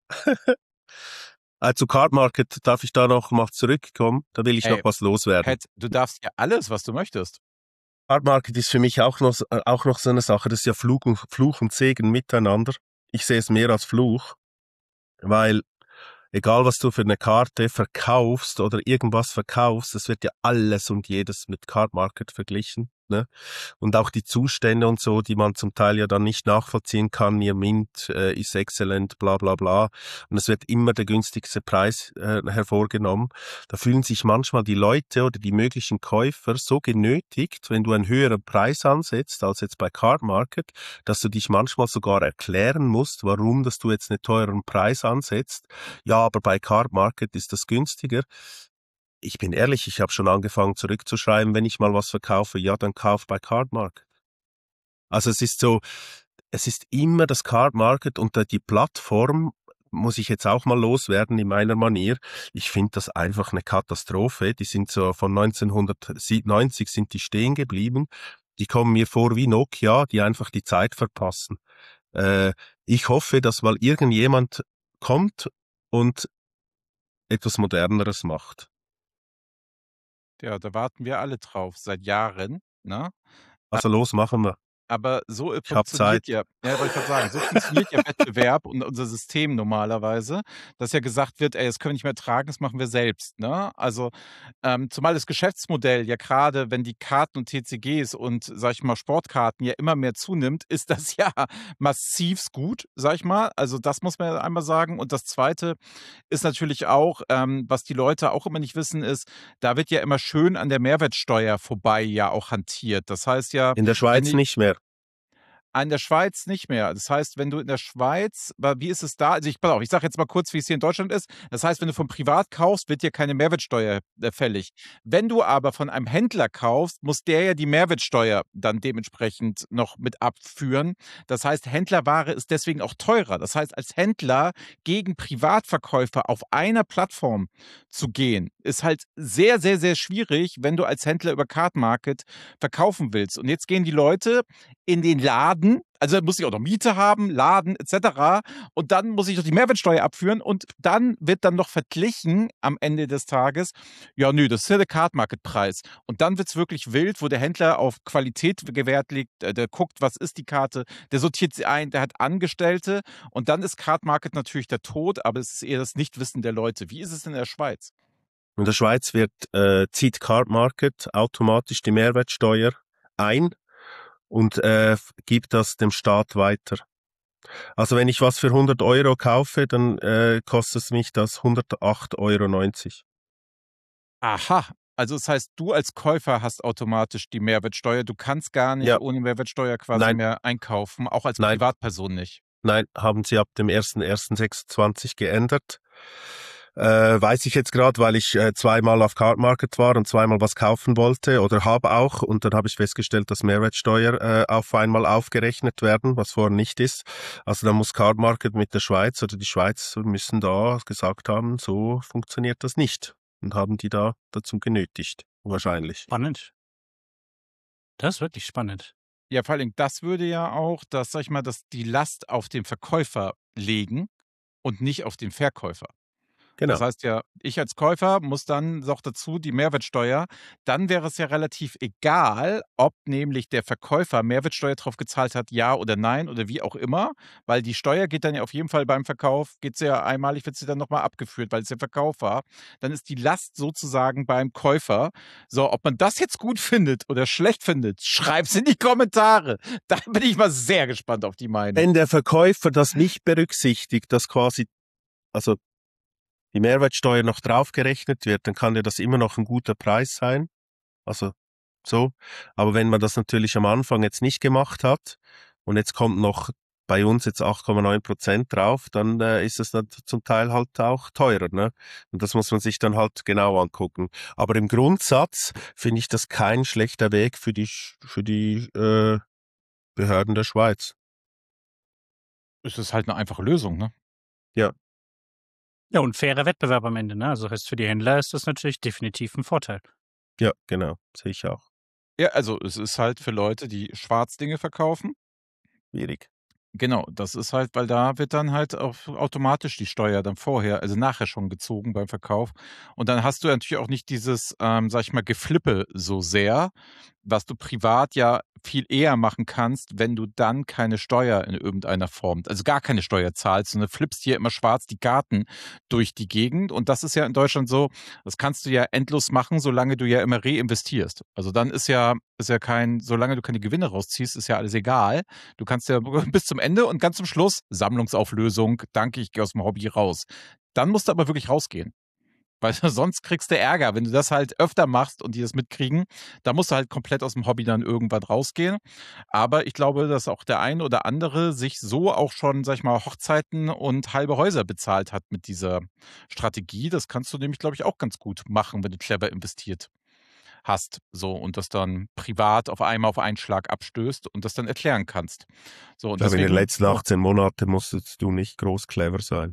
äh, zu Card Market darf ich da noch mal zurückkommen. Da will ich Ey, noch was loswerden. Pat, du darfst ja alles, was du möchtest. Card Market ist für mich auch noch, äh, auch noch so eine Sache. Das ist ja Fluch und, Fluch und Segen miteinander. Ich sehe es mehr als Fluch, weil egal was du für eine Karte verkaufst oder irgendwas verkaufst, das wird ja alles und jedes mit Card Market verglichen. Ne? Und auch die Zustände und so, die man zum Teil ja dann nicht nachvollziehen kann, mir Mint äh, ist exzellent, bla bla bla. Und es wird immer der günstigste Preis äh, hervorgenommen. Da fühlen sich manchmal die Leute oder die möglichen Käufer so genötigt, wenn du einen höheren Preis ansetzt als jetzt bei Card Market, dass du dich manchmal sogar erklären musst, warum dass du jetzt einen teureren Preis ansetzt. Ja, aber bei Card Market ist das günstiger. Ich bin ehrlich, ich habe schon angefangen zurückzuschreiben, wenn ich mal was verkaufe, ja, dann kauf bei Card Market. Also es ist so, es ist immer das Card Market und die Plattform, muss ich jetzt auch mal loswerden in meiner Manier. Ich finde das einfach eine Katastrophe. Die sind so von neunzehnhundertneunzig sind die stehen geblieben. Die kommen mir vor wie Nokia, die einfach die Zeit verpassen. Äh, ich hoffe, dass mal irgendjemand kommt und etwas Moderneres macht. Ja, da warten wir alle drauf, seit Jahren. Ne? Also los, machen wir. Aber so äh, Ich habe funktioniert Zeit. ja, ja, wollte ich gerade sagen, so funktioniert ja Wettbewerb und unser System normalerweise, dass ja gesagt wird: „Ey, das können wir nicht mehr tragen, das machen wir selbst", ne? Also, ähm, zumal das Geschäftsmodell ja gerade, wenn die Karten und T C Gs und, sage ich mal, Sportkarten ja immer mehr zunimmt, ist das ja massivst gut, sage ich mal. Also, das muss man ja einmal sagen. Und das Zweite ist natürlich auch, ähm, was die Leute auch immer nicht wissen, ist, da wird ja immer schön an der Mehrwertsteuer vorbei ja auch hantiert. Das heißt ja, In der wenn Schweiz i nicht mehr. Ah, in der Schweiz nicht mehr. Das heißt, wenn du in der Schweiz wa wie ist es da? Also, ich pass auf, ich sage jetzt mal kurz, wie es hier in Deutschland ist. Das heißt, wenn du von privat kaufst, wird dir keine Mehrwertsteuer, äh, fällig. Wenn du aber von einem Händler kaufst, muss der ja die Mehrwertsteuer dann dementsprechend noch mit abführen. Das heißt, Händlerware ist deswegen auch teurer. Das heißt, als Händler gegen Privatverkäufer auf einer Plattform zu gehen, ist halt sehr, sehr, sehr schwierig, wenn du als Händler über Card Market verkaufen willst. Und jetzt gehen die Leute in den Laden, also muss ich auch noch Miete haben, Laden et cetera. Und dann muss ich noch die Mehrwertsteuer abführen und dann wird dann noch verglichen am Ende des Tages. Ja, nö, das ist ja der Card-Market-Preis. Und dann wird's wirklich wild, wo der Händler auf Qualität Gewert legt, äh, der guckt, was ist die Karte, der sortiert sie ein, der hat Angestellte und dann ist Card-Market natürlich der Tod, aber es ist eher das Nichtwissen der Leute. Wie ist es in der Schweiz? In der Schweiz wird, äh, zieht Card Market automatisch die Mehrwertsteuer ein und äh, f- gibt das dem Staat weiter. Also wenn ich was für hundert Euro kaufe, dann äh, kostet es mich das hundertacht Euro neunzig. Aha, also das heißt, du als Käufer hast automatisch die Mehrwertsteuer. Du kannst gar nicht Ja, ohne Mehrwertsteuer quasi nein, mehr einkaufen, auch als nein, Privatperson nicht. nein, haben sie ab dem ersten ersten sechsundzwanzig geändert. Äh, weiß ich jetzt gerade, weil ich äh, zweimal auf Card Market war und zweimal was kaufen wollte oder habe auch und dann habe ich festgestellt, dass Mehrwertsteuer äh, auf einmal aufgerechnet werden, was vorher nicht ist. Also da muss Card Market mit der Schweiz oder die Schweiz müssen da gesagt haben, so funktioniert das nicht und haben die da dazu genötigt, wahrscheinlich. Spannend. Das ist wirklich spannend. Ja, vor allen Dingen, das würde ja auch, das, sag ich mal, dass die Last auf den Verkäufer legen und nicht auf den Verkäufer. Das Genau. heißt ja, ich als Käufer muss dann noch dazu die Mehrwertsteuer. Dann wäre es ja relativ egal, ob nämlich der Verkäufer Mehrwertsteuer drauf gezahlt hat, ja oder nein oder wie auch immer, weil die Steuer geht dann ja auf jeden Fall beim Verkauf, geht sie ja einmalig, wird sie dann nochmal abgeführt, weil es der Verkauf war. Dann ist die Last sozusagen beim Käufer. So, ob man das jetzt gut findet oder schlecht findet, schreibt's in die Kommentare. Da bin ich mal sehr gespannt auf die Meinung. Wenn der Verkäufer das nicht berücksichtigt, dass quasi, also die Mehrwertsteuer noch draufgerechnet wird, dann kann ja das immer noch ein guter Preis sein. Also so. Aber wenn man das natürlich am Anfang jetzt nicht gemacht hat und jetzt kommt noch bei uns jetzt acht Komma neun Prozent drauf, dann äh, ist es dann zum Teil halt auch teurer, ne? Und das muss man sich dann halt genau angucken. Aber im Grundsatz finde ich das kein schlechter Weg für die Sch- für die äh, Behörden der Schweiz. Es ist halt eine einfache Lösung, ne? Ja, Ja, und fairer Wettbewerb am Ende, ne? Also heißt für die Händler ist das natürlich definitiv ein Vorteil. ja, genau, sehe ich auch. Ja, also es ist halt für Leute, die Schwarzdinge verkaufen. Schwierig. Genau, das ist halt, weil da wird dann halt auch automatisch die Steuer dann vorher, also nachher schon gezogen beim Verkauf. Und dann hast du natürlich auch nicht dieses, ähm, sage ich mal, Geflippe so sehr, was du privat ja viel eher machen kannst, wenn du dann keine Steuer in irgendeiner Form, also gar keine Steuer zahlst, sondern flippst hier immer schwarz die Karten durch die Gegend. Und das ist ja in Deutschland so, das kannst du ja endlos machen, solange du ja immer reinvestierst. Also dann ist ja, ist ja kein, solange du keine Gewinne rausziehst, ist ja alles egal. Du kannst ja bis zum Ende und ganz zum Schluss Sammlungsauflösung, danke, ich gehe aus dem Hobby raus. Dann musst du aber wirklich rausgehen. Weil sonst kriegst du Ärger. Wenn du das halt öfter machst und die das mitkriegen, da musst du halt komplett aus dem Hobby dann irgendwann rausgehen. Aber ich glaube, dass auch der ein oder andere sich so auch schon, sag ich mal, Hochzeiten und halbe Häuser bezahlt hat mit dieser Strategie. Das kannst du nämlich, glaube ich, auch ganz gut machen, wenn du clever investiert hast, so und das dann privat auf einmal auf einen Schlag abstößt und das dann erklären kannst. So Ich und glaube, in den deswegen letzten achtzehn Monaten musstest du nicht groß clever sein.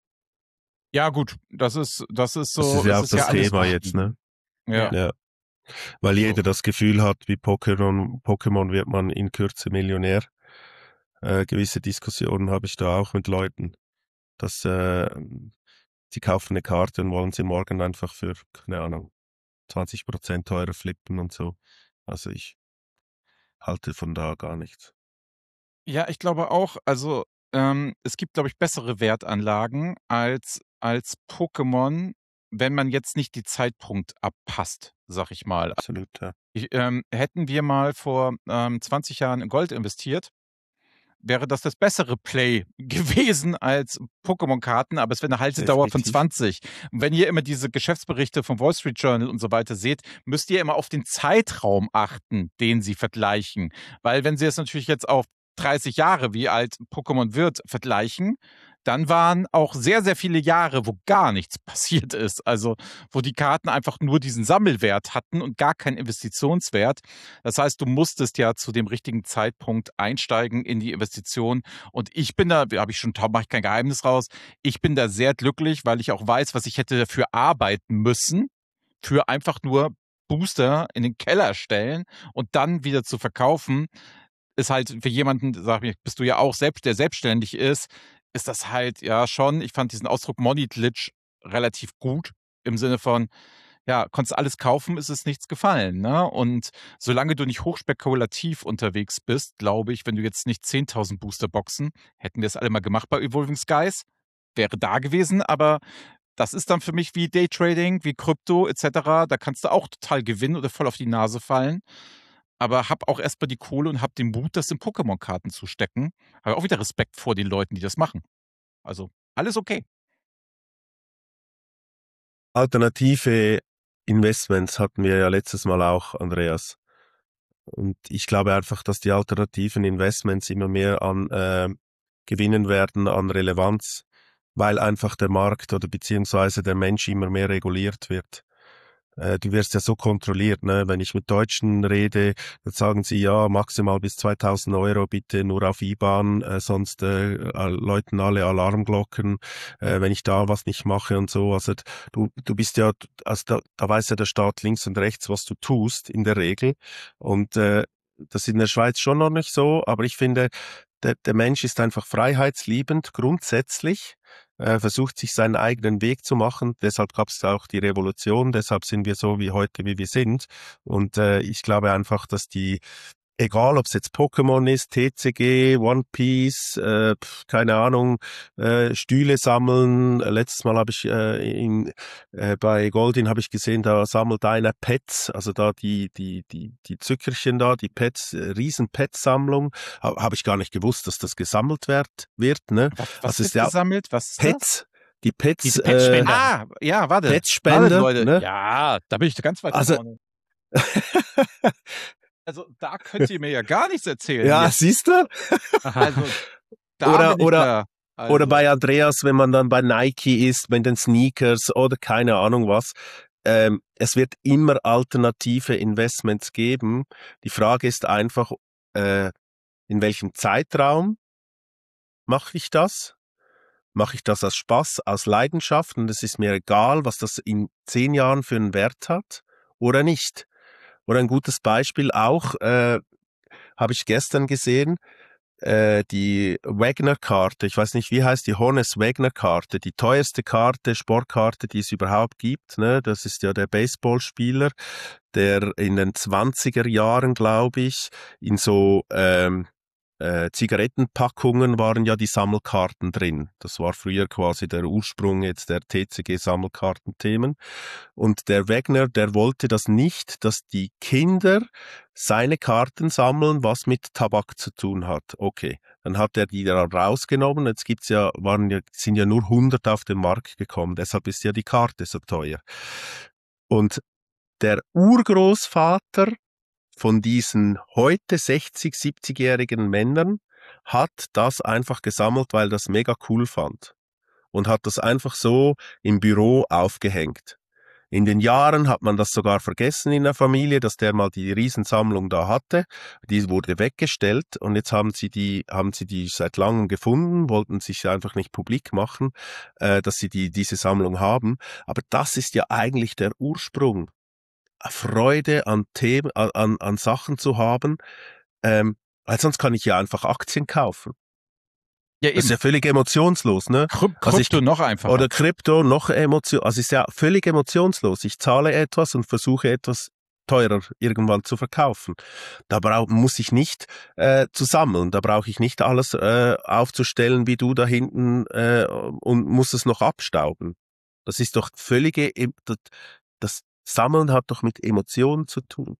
ja gut, das ist das ist Das so ist ja es auch ist ja das alles Thema jetzt, verschieden. ne? Ja, Ja. Weil so. jeder das Gefühl hat, wie Pokémon, Pokémon wird man in Kürze Millionär. Äh, gewisse Diskussionen habe ich da auch mit Leuten, dass äh, sie kaufen eine Karte und wollen sie morgen einfach für, keine Ahnung, zwanzig Prozent teurer flippen und so. Also ich halte von da gar nichts. Ja, ich glaube auch, also ähm, es gibt, glaube ich, bessere Wertanlagen als, als Pokémon, wenn man jetzt nicht die Zeitpunkt abpasst, sag ich mal. Absolut, ja. Ich, ähm, hätten wir mal vor ähm, zwanzig Jahren in Gold investiert, wäre das das bessere Play gewesen als Pokémon-Karten, aber es wäre eine Haltedauer von Definitiv. zwanzig. Und wenn ihr immer diese Geschäftsberichte vom Wall Street Journal und so weiter seht, müsst ihr immer auf den Zeitraum achten, den sie vergleichen. Weil wenn sie es natürlich jetzt auf dreißig Jahre, wie alt Pokémon wird, vergleichen, dann waren auch sehr, sehr viele Jahre, wo gar nichts passiert ist. Also wo die Karten einfach nur diesen Sammelwert hatten und gar keinen Investitionswert. Das heißt, du musstest ja zu dem richtigen Zeitpunkt einsteigen in die Investition. Und ich bin da, habe ich schon, mache ich kein Geheimnis raus, ich bin da sehr glücklich, weil ich auch weiß, was ich hätte dafür arbeiten müssen, für einfach nur Booster in den Keller stellen und dann wieder zu verkaufen. Ist halt für jemanden, sag ich, bist du ja auch selbst, der selbstständig ist, ist das halt ja schon, ich fand diesen Ausdruck Money Glitch relativ gut im Sinne von, ja, konntest alles kaufen, ist es nichts gefallen, ne? Und solange du nicht hochspekulativ unterwegs bist, glaube ich, wenn du jetzt nicht zehntausend Boosterboxen, hätten wir es alle mal gemacht bei Evolving Skies, wäre da gewesen, aber das ist dann für mich wie Daytrading, wie Krypto et cetera. Da kannst du auch total gewinnen oder voll auf die Nase fallen. Aber hab auch erstmal die Kohle und hab den Mut, das in Pokémon-Karten zu stecken. Habe auch wieder Respekt vor den Leuten, die das machen. Also, alles okay. Alternative Investments hatten wir ja letztes Mal auch, Andreas. Und ich glaube einfach, dass die alternativen Investments immer mehr an äh, gewinnen werden an Relevanz, weil einfach der Markt oder beziehungsweise der Mensch immer mehr reguliert wird. Äh, du wirst ja so kontrolliert, ne? Wenn ich mit Deutschen rede, dann sagen sie, ja, maximal bis zweitausend Euro bitte nur auf I B A N, äh, sonst äh, läuten alle Alarmglocken, äh, wenn ich da was nicht mache und so. Also du, du bist ja, also da, da weiß ja der Staat links und rechts, was du tust, in der Regel. Und äh, das ist in der Schweiz schon noch nicht so, aber ich finde, der, der Mensch ist einfach freiheitsliebend, grundsätzlich, äh, versucht sich seinen eigenen Weg zu machen. Deshalb gab es auch die Revolution, deshalb sind wir so wie heute, wie wir sind. Und äh, ich glaube einfach, dass die, egal ob es jetzt Pokémon ist, T C G, One Piece, äh, keine Ahnung, äh, Stühle sammeln. Letztes Mal habe ich äh, in, äh, bei Goldin habe ich gesehen, da sammelt einer Pets, also da die die die die Zückerchen da, die Pets, äh, riesen Pets-Sammlung. Ha, habe ich gar nicht gewusst, dass das gesammelt wird, wird ne? Was, was Also wird ist ja gesammelt? Was ist Pets. das? Die Pets, Diese äh, Petspender. Ah, ja, warte. Petspender, Warte, Leute. ne? Ja, da bin ich ganz weit Also vorne. Also da könnt ihr mir ja gar nichts erzählen. ja, Jetzt. siehst du? Also da Oder, bin ich oder, da. Also, oder bei Andreas, wenn man dann bei Nike ist, mit den Sneakers oder keine Ahnung was. Ähm, es wird immer alternative Investments geben. Die Frage ist einfach, äh, in welchem Zeitraum mache ich das? Mache ich das aus Spaß, aus Leidenschaft und es ist mir egal, was das in zehn Jahren für einen Wert hat oder nicht. Oder ein gutes Beispiel auch, äh, habe ich gestern gesehen, äh, die Wagner-Karte, ich weiß nicht, wie heißt die Honus-Wagner-Karte, die teuerste Karte, Sportkarte, die es überhaupt gibt, ne? Das ist ja der Baseballspieler, der in den zwanziger Jahren, glaube ich, in so ähm, äh, Zigarettenpackungen waren ja die Sammelkarten drin. Das war früher quasi der Ursprung jetzt der T C G-Sammelkartenthemen. Und der Wagner, der wollte das nicht, dass die Kinder seine Karten sammeln, was mit Tabak zu tun hat. Okay, dann hat er die da rausgenommen. Jetzt gibt's ja, waren ja, sind ja nur hundert auf den Markt gekommen. Deshalb ist ja die Karte so teuer. Und der Urgroßvater von diesen heute sechzig-, siebzigjährigen Männern hat das einfach gesammelt, weil das mega cool fand. Und hat das einfach so im Büro aufgehängt. In den Jahren hat man das sogar vergessen in der Familie, dass der mal die Riesensammlung da hatte. Die wurde weggestellt und jetzt haben sie die, haben sie die seit langem gefunden, wollten sich einfach nicht publik machen, äh, dass sie die, diese Sammlung haben. Aber das ist ja eigentlich der Ursprung. Freude an Themen, an, an Sachen zu haben, ähm, weil sonst kann ich ja einfach Aktien kaufen. ja, eben. Das ist ja völlig emotionslos, ne? Kryp Also ich, Krypto noch einfacher. Oder Krypto noch emotion, also ist ja völlig emotionslos. Ich zahle etwas und versuche etwas teurer irgendwann zu verkaufen. Da brauch, muss ich nicht äh, zu sammeln, da brauche ich nicht alles äh, aufzustellen wie du da hinten äh, und muss es noch abstauben. Das ist doch völlige, das, das Sammeln hat doch mit Emotionen zu tun.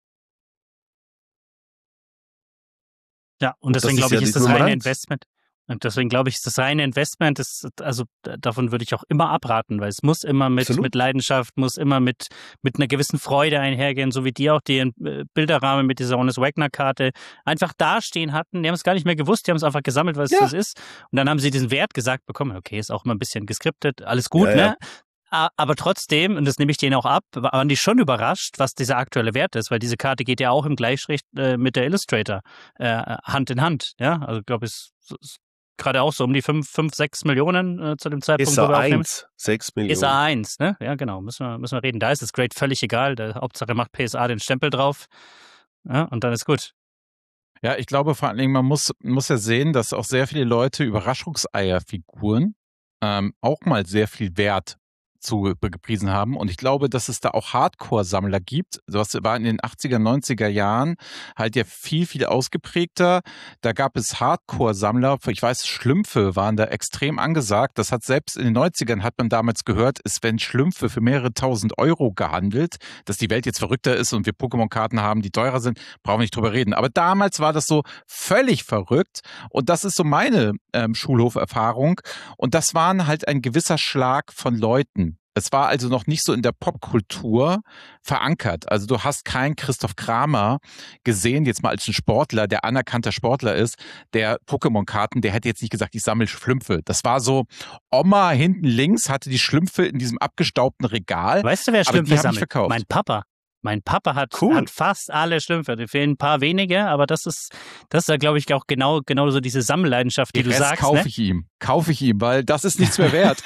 Ja, und, und deswegen glaube ich, ja ist das reine Investment. Und deswegen glaube ich, ist das reine Investment, ist, also davon würde ich auch immer abraten, weil es muss immer mit, mit Leidenschaft, muss immer mit, mit einer gewissen Freude einhergehen, so wie die auch den Bilderrahmen mit dieser Honest Wagner-Karte einfach dastehen hatten. Die haben es gar nicht mehr gewusst, die haben es einfach gesammelt, was ja. es ist. Und dann haben sie diesen Wert gesagt bekommen. Okay, ist auch immer ein bisschen geskriptet, alles gut, ja, ne? Ja. Aber trotzdem, und das nehme ich denen auch ab, waren die schon überrascht, was dieser aktuelle Wert ist, weil diese Karte geht ja auch im Gleichschritt äh, mit der Illustrator äh, Hand in Hand. Ja, also ich glaube, es ist gerade auch so um die fünf, sechs Millionen äh, zu dem Zeitpunkt, wo wir aufnehmen. sechs Millionen. S A eins, ne? Ja, genau, müssen wir, müssen wir reden. Da ist das Grade völlig egal. Der Hauptsache macht P S A den Stempel drauf, ja, und dann ist gut. Ja, ich glaube vor allen Dingen, man muss, muss ja sehen, dass auch sehr viele Leute Überraschungseierfiguren ähm, auch mal sehr viel Wert zu gepriesen haben. Und ich glaube, dass es da auch Hardcore-Sammler gibt. Das war in den achtziger, neunziger Jahren halt ja viel, viel ausgeprägter. Da gab es Hardcore-Sammler, ich weiß, Schlümpfe waren da extrem angesagt. Das hat selbst in den neunzigern, hat man damals gehört, es werden Schlümpfe für mehrere tausend Euro gehandelt. Dass die Welt jetzt verrückter ist und wir Pokémon-Karten haben, die teurer sind, brauchen wir nicht drüber reden. Aber damals war das so völlig verrückt. Und das ist so meine ähm, Schulhoferfahrung. Und das waren halt ein gewisser Schlag von Leuten. Es war also noch nicht so in der Popkultur verankert. Also du hast keinen Christoph Kramer gesehen, jetzt mal als ein Sportler, der anerkannter Sportler ist, der Pokémon-Karten, der hätte jetzt nicht gesagt, ich sammle Schlümpfe. Das war so, Oma hinten links hatte die Schlümpfe in diesem abgestaubten Regal. Weißt du, wer Schlümpfe sammelt? Mein Papa. Mein Papa hat, cool. hat fast alle Schlümpfe. Da fehlen ein paar wenige, aber das ist, das ist, glaube ich, auch genau, genau so diese Sammelleidenschaft, die, die du Rest sagst. kaufe ne? ich ihm. Kaufe ich ihm, weil das ist nichts mehr wert.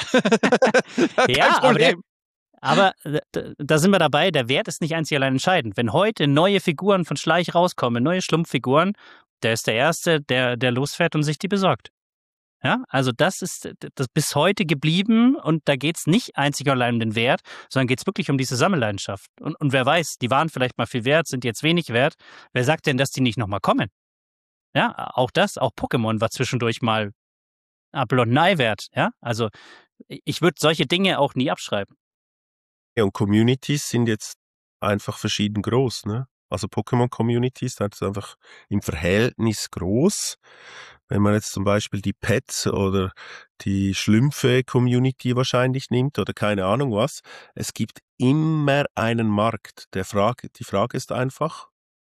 Ja, aber, der, aber da sind wir dabei, der Wert ist nicht einzig allein entscheidend. Wenn heute neue Figuren von Schleich rauskommen, neue Schlumpffiguren, der ist der Erste, der, der losfährt und sich die besorgt. Ja, also das ist das bis heute geblieben und da geht es nicht einzig und allein um den Wert, sondern geht es wirklich um diese Sammelleidenschaft. Und, und wer weiß, die waren vielleicht mal viel wert, sind jetzt wenig wert. Wer sagt denn, dass die nicht nochmal kommen? Ja, auch das, auch Pokémon war zwischendurch mal Apfel und Ei wert. Ja, also ich würde solche Dinge auch nie abschreiben. Ja, und Communities sind jetzt einfach verschieden groß, ne? Also Pokémon-Communities, das ist einfach im Verhältnis groß. Wenn man jetzt zum Beispiel die Pets oder die Schlümpfe-Community wahrscheinlich nimmt oder keine Ahnung was, es gibt immer einen Markt. Der Frage, die Frage ist einfach,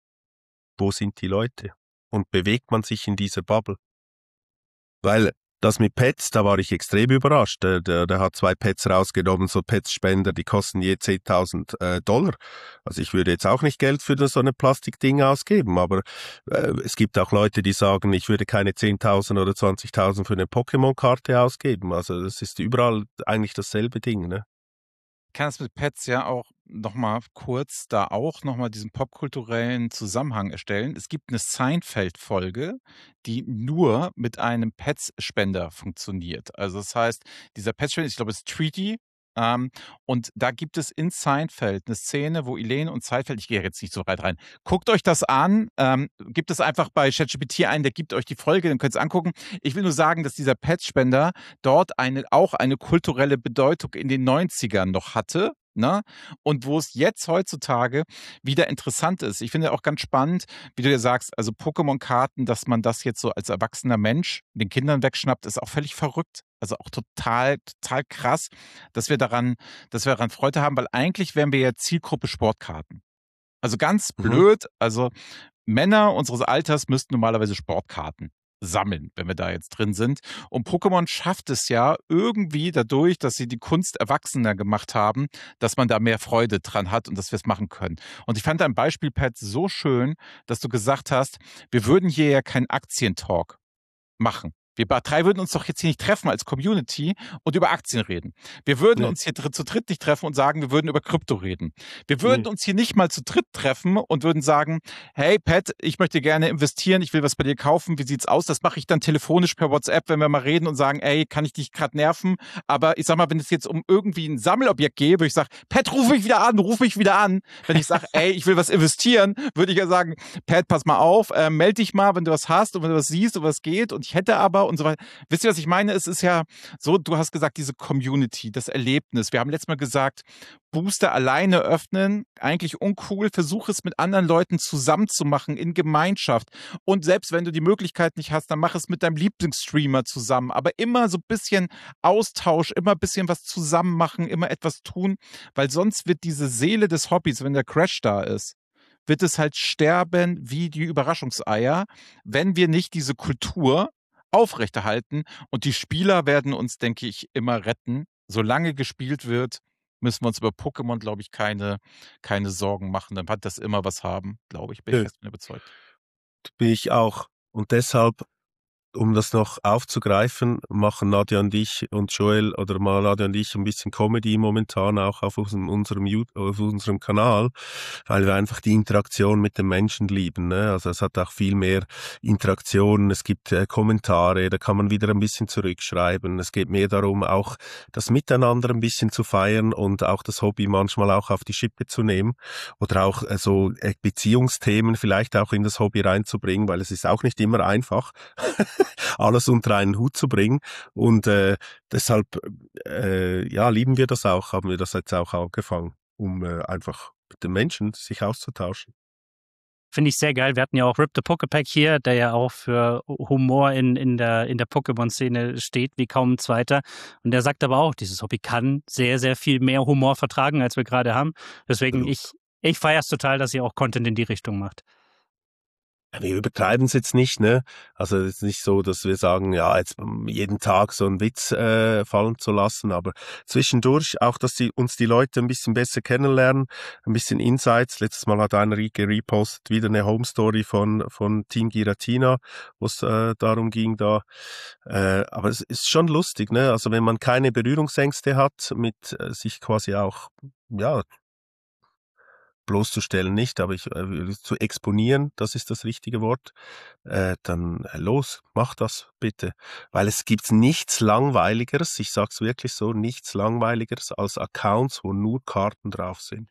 wo sind die Leute? Und bewegt man sich in dieser Bubble? Weil das mit Pets, da war ich extrem überrascht. Der, der, der hat zwei Pets rausgenommen, so Pets-Spender, die kosten je zehntausend äh, Dollar. Also ich würde jetzt auch nicht Geld für so eine Plastikding ausgeben, aber äh, es gibt auch Leute, die sagen, ich würde keine zehntausend oder zwanzigtausend für eine Pokémon-Karte ausgeben. Also das ist überall eigentlich dasselbe Ding, ne? Ich kann es mit Pets ja auch nochmal kurz da auch nochmal diesen popkulturellen Zusammenhang erstellen. Es gibt eine Seinfeld-Folge, die nur mit einem Pets-Spender funktioniert. Also das heißt, dieser Pets-Spender, ich glaube, es ist Treaty, ähm, und da gibt es in Seinfeld eine Szene, wo Elaine und Seinfeld, ich gehe jetzt nicht so weit rein, guckt euch das an, ähm, gibt es einfach bei ChatGPT ein, der gibt euch die Folge, dann könnt ihr es angucken. Ich will nur sagen, dass dieser Pets-Spender dort eine, auch eine kulturelle Bedeutung in den neunzigern noch hatte. Ne? Und wo es jetzt heutzutage wieder interessant ist. Ich finde auch ganz spannend, wie du ja sagst, also Pokémon-Karten, dass man das jetzt so als erwachsener Mensch den Kindern wegschnappt, ist auch völlig verrückt. Also auch total, total krass, dass wir daran, dass wir daran Freude haben, weil eigentlich wären wir ja Zielgruppe Sportkarten. Also ganz blöd, mhm. also Männer unseres Alters müssten normalerweise Sportkarten sammeln, wenn wir da jetzt drin sind. Und Pokémon schafft es ja irgendwie dadurch, dass sie die Kunst erwachsener gemacht haben, dass man da mehr Freude dran hat und dass wir es machen können. Und ich fand dein Beispiel, Pat, so schön, dass du gesagt hast, wir würden hier ja keinen Aktientalk machen. Wir drei würden uns doch jetzt hier nicht treffen als Community und über Aktien reden. Wir würden nee. uns hier zu dritt nicht treffen und sagen, wir würden über Krypto reden. Wir würden nee. uns hier nicht mal zu dritt treffen und würden sagen, hey Pat, ich möchte gerne investieren, ich will was bei dir kaufen, wie sieht's aus? Das mache ich dann telefonisch per WhatsApp, wenn wir mal reden und sagen, ey, kann ich dich gerade nerven? Aber ich sag mal, wenn es jetzt um irgendwie ein Sammelobjekt geht, würde ich sagen, Pat, ruf mich wieder an, ruf mich wieder an. Wenn ich sage, ey, ich will was investieren, würde ich ja sagen, Pat, pass mal auf, äh, melde dich mal, wenn du was hast und wenn du was siehst und was geht und ich hätte aber und so weiter. Wisst ihr, was ich meine? Es ist ja so, du hast gesagt, diese Community, das Erlebnis. Wir haben letztes Mal gesagt, Booster alleine öffnen, eigentlich uncool. Versuch es mit anderen Leuten zusammen zu machen, in Gemeinschaft. Und selbst wenn du die Möglichkeit nicht hast, dann mach es mit deinem Lieblingsstreamer zusammen. Aber immer so ein bisschen Austausch, immer ein bisschen was zusammen machen, immer etwas tun, weil sonst wird diese Seele des Hobbys, wenn der Crash da ist, wird es halt sterben wie die Überraschungseier, wenn wir nicht diese Kultur aufrechterhalten. Und die Spieler werden uns, denke ich, immer retten. Solange gespielt wird, müssen wir uns über Pokémon, glaube ich, keine, keine Sorgen machen. Dann wird das immer was haben, glaube ich, bin ich fest überzeugt. Bin ich auch. Und deshalb, um das noch aufzugreifen, machen Nadja und ich und Joel oder mal Nadja und ich ein bisschen Comedy momentan auch auf unserem, unserem, auf unserem Kanal, weil wir einfach die Interaktion mit den Menschen lieben. Ne? Also es hat auch viel mehr Interaktion, es gibt äh, Kommentare, da kann man wieder ein bisschen zurückschreiben. Es geht mehr darum, auch das Miteinander ein bisschen zu feiern und auch das Hobby manchmal auch auf die Schippe zu nehmen oder auch äh, so äh, Beziehungsthemen vielleicht auch in das Hobby reinzubringen, weil es ist auch nicht immer einfach. alles unter einen Hut zu bringen und äh, deshalb äh, ja lieben wir das auch, haben wir das jetzt auch angefangen, um äh, einfach mit den Menschen sich auszutauschen. Finde ich sehr geil. Wir hatten ja auch Rip the Pokepack hier, der ja auch für Humor in, in der, in der Pokémon-Szene steht, wie kaum ein zweiter. Und der sagt aber auch, dieses Hobby kann sehr, sehr viel mehr Humor vertragen, als wir gerade haben. Deswegen, Absolut. ich, ich feiere es total, dass ihr auch Content in die Richtung macht. Wir übertreiben es jetzt nicht, ne? Also es ist nicht so, dass wir sagen, ja, jetzt jeden Tag so einen Witz äh, fallen zu lassen, aber zwischendurch auch, dass die, uns die Leute ein bisschen besser kennenlernen, ein bisschen Insights. Letztes Mal hat einer gerepostet wieder eine Home Story von von Team Giratina, wo es äh, darum ging, da. Äh, aber es ist schon lustig, ne? Also wenn man keine Berührungsängste hat, mit äh, sich quasi auch, ja, bloßzustellen nicht, aber ich, äh, zu exponieren, das ist das richtige Wort, äh, dann äh, los, mach das bitte. Weil es gibt nichts Langweiligeres, ich sag's wirklich so, nichts Langweiligeres als Accounts, wo nur Karten drauf sind.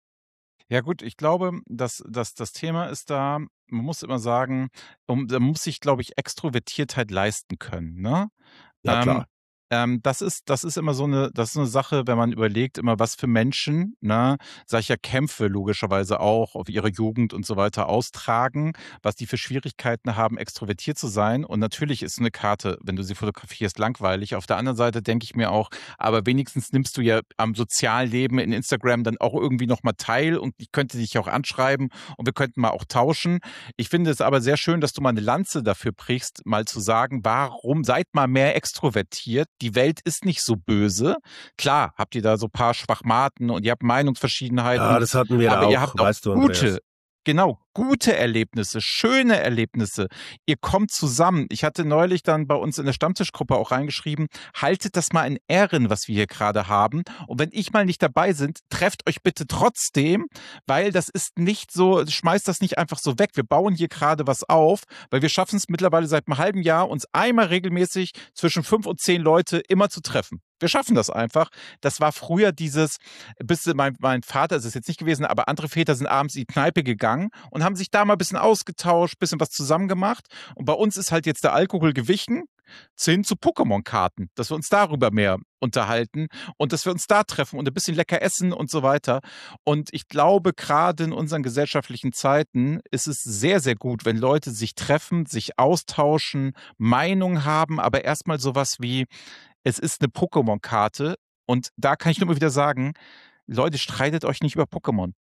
Ja gut, ich glaube, dass, dass das Thema ist da, man muss immer sagen, um, da muss sich, glaube ich, Extrovertiertheit leisten können, ne? Ja, klar. Ähm, ähm, das ist, das ist immer so eine, das ist eine Sache, wenn man überlegt, immer was für Menschen, ne, solcher Kämpfe logischerweise auch auf ihre Jugend und so weiter austragen, was die für Schwierigkeiten haben, extrovertiert zu sein. Und natürlich ist eine Karte, wenn du sie fotografierst, langweilig. Auf der anderen Seite denke ich mir auch, aber wenigstens nimmst du ja am sozialen Leben in Instagram dann auch irgendwie nochmal teil und ich könnte dich auch anschreiben und wir könnten mal auch tauschen. Ich finde es aber sehr schön, dass du mal eine Lanze dafür brichst, mal zu sagen, warum seid mal mehr extrovertiert? Die Welt ist nicht so böse. Klar, habt ihr da so ein paar Schwachmaten und ihr habt Meinungsverschiedenheiten. Ja, das hatten wir aber auch, ihr habt auch weißt du, gute, Andreas. genau, gute Erlebnisse, schöne Erlebnisse. Ihr kommt zusammen. Ich hatte neulich dann bei uns in der Stammtischgruppe auch reingeschrieben, haltet das mal in Ehren, was wir hier gerade haben. Und wenn ich mal nicht dabei bin, trefft euch bitte trotzdem, weil das ist nicht so, schmeißt das nicht einfach so weg. Wir bauen hier gerade was auf, weil wir schaffen es mittlerweile seit einem halben Jahr, uns einmal regelmäßig zwischen fünf und zehn Leute immer zu treffen. Wir schaffen das einfach. Das war früher dieses, bis mein, mein Vater ist es jetzt nicht gewesen, aber andere Väter sind abends in die Kneipe gegangen und haben sich da mal ein bisschen ausgetauscht, ein bisschen was zusammen gemacht. Und bei uns ist halt jetzt der Alkohol gewichen hin zu Pokémon-Karten, dass wir uns darüber mehr unterhalten und dass wir uns da treffen und ein bisschen lecker essen und so weiter. Und ich glaube, gerade in unseren gesellschaftlichen Zeiten ist es sehr, sehr gut, wenn Leute sich treffen, sich austauschen, Meinung haben, aber erstmal sowas wie, es ist eine Pokémon-Karte und da kann ich nur mal wieder sagen, Leute, streitet euch nicht über Pokémon.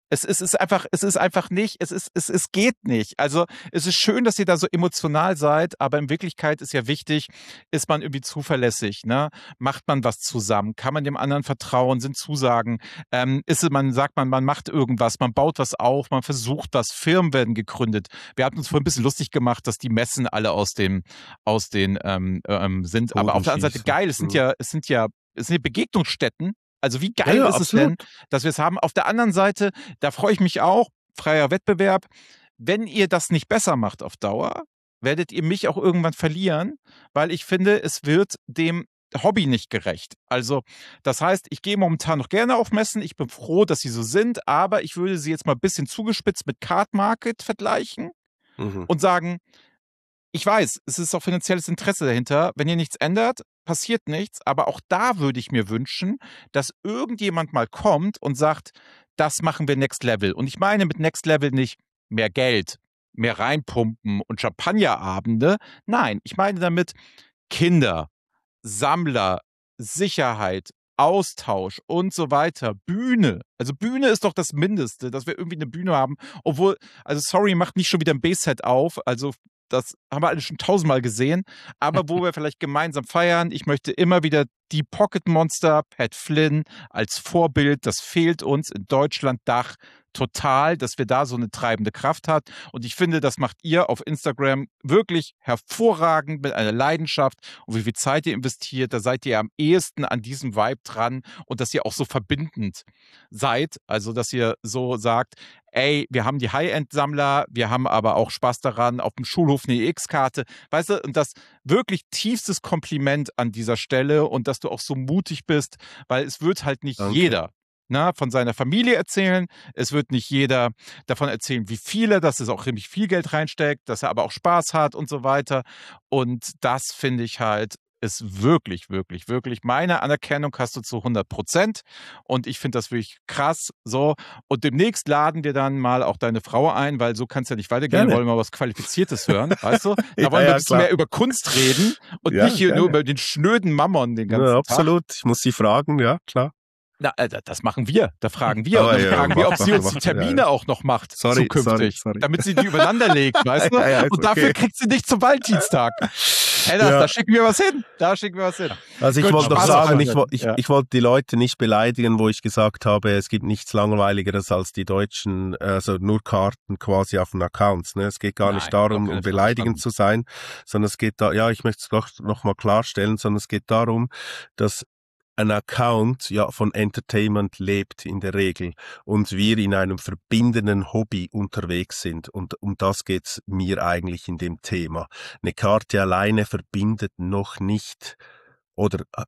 Es, es ist einfach, es ist einfach nicht, es ist, es, es geht nicht. Also es ist schön, dass ihr da so emotional seid, aber in Wirklichkeit ist ja wichtig, ist man irgendwie zuverlässig, ne? Macht man was zusammen? Kann man dem anderen vertrauen? Sind Zusagen? Ähm, ist es, man sagt man, man macht irgendwas, man baut was auf, man versucht was, Firmen werden gegründet. Wir hatten uns vorhin ein bisschen lustig gemacht, dass die Messen alle aus dem, aus den ähm, ähm, sind. Aber auf der anderen Seite geil, es sind ja, es sind ja, es sind Begegnungsstätten. Also wie geil Ja, ja, ist es denn, absolut. dass wir es haben? Auf der anderen Seite, da freue ich mich auch, freier Wettbewerb. Wenn ihr das nicht besser macht auf Dauer, werdet ihr mich auch irgendwann verlieren, weil ich finde, es wird dem Hobby nicht gerecht. Also das heißt, ich gehe momentan noch gerne auf Messen. Ich bin froh, dass sie so sind, aber ich würde sie jetzt mal ein bisschen zugespitzt mit Card Market vergleichen Mhm. und sagen, ich weiß, es ist auch finanzielles Interesse dahinter. Wenn ihr nichts ändert, passiert nichts. Aber auch da würde ich mir wünschen, dass irgendjemand mal kommt und sagt, das machen wir Next Level. Und ich meine mit Next Level nicht mehr Geld, mehr reinpumpen und Champagnerabende. Nein, ich meine damit Kinder, Sammler, Sicherheit, Austausch und so weiter. Bühne. Also Bühne ist doch das Mindeste, dass wir irgendwie eine Bühne haben. Obwohl, also sorry, macht nicht schon wieder ein B-Set auf. Also das haben wir alle schon tausendmal gesehen. Aber wo wir vielleicht gemeinsam feiern. Ich möchte immer wieder die Pocket Monster, Pat Flynn als Vorbild. Das fehlt uns in Deutschland, Dach total, dass wir da so eine treibende Kraft hat. Und ich finde, das macht ihr auf Instagram wirklich hervorragend mit einer Leidenschaft. Und wie viel Zeit ihr investiert, da seid ihr am ehesten an diesem Vibe dran. Und dass ihr auch so verbindend seid. Also, dass ihr so sagt, ey, wir haben die High-End-Sammler, wir haben aber auch Spaß daran, auf dem Schulhof eine E X-Karte. Weißt du, und das wirklich tiefstes Kompliment an dieser Stelle und dass du auch so mutig bist, weil es wird halt nicht Danke. jeder na, von seiner Familie erzählen. Es wird nicht jeder davon erzählen, wie viel er, dass es auch ziemlich viel Geld reinsteckt, dass er aber auch Spaß hat und so weiter. Und das finde ich halt, ist wirklich, wirklich, wirklich meine Anerkennung hast du zu hundert Prozent. Und ich finde das wirklich krass. So. Und demnächst laden wir dann mal auch deine Frau ein, weil so kann es ja nicht weitergehen. Gerne. Wir wollen mal was Qualifiziertes hören, weißt du? Da Ja, wollen wir ja, ein bisschen klar. mehr über Kunst reden und Ja, nicht hier gerne. nur über den schnöden Mammon den ganzen Ja, Tag. absolut. Ich muss Sie fragen, ja, klar. Na, äh, das machen wir. Da fragen wir. Aber Und dann ja, fragen wir, mach- ob sie mach- uns die mach- ja, Termine ja. auch noch macht Sorry, zukünftig. sorry, sorry. Damit sie die übereinander legt, weißt du? Ja, ja, ist Und dafür okay. kriegt sie dich zum Valentinstag. Hey, das, Ja. da schicken wir was hin. Da schicken wir was hin. Also ich Gut, wollte noch Spaß sagen, auf ich, euch. wo- ich, Ja. ich wollte die Leute nicht beleidigen, wo ich gesagt habe, es gibt nichts Langweiligeres als die Deutschen, also nur Karten quasi auf den Accounts. Ne? Es geht gar Nein, nicht darum, auf keinen um Fall beleidigend zu sein, sondern es geht da, ja, ich möchte es doch noch mal klarstellen, sondern es geht darum, dass ein Account ja von Entertainment lebt in der Regel und wir in einem verbindenden Hobby unterwegs sind und um das geht's mir eigentlich in dem Thema. Eine Karte alleine verbindet noch nicht oder äh,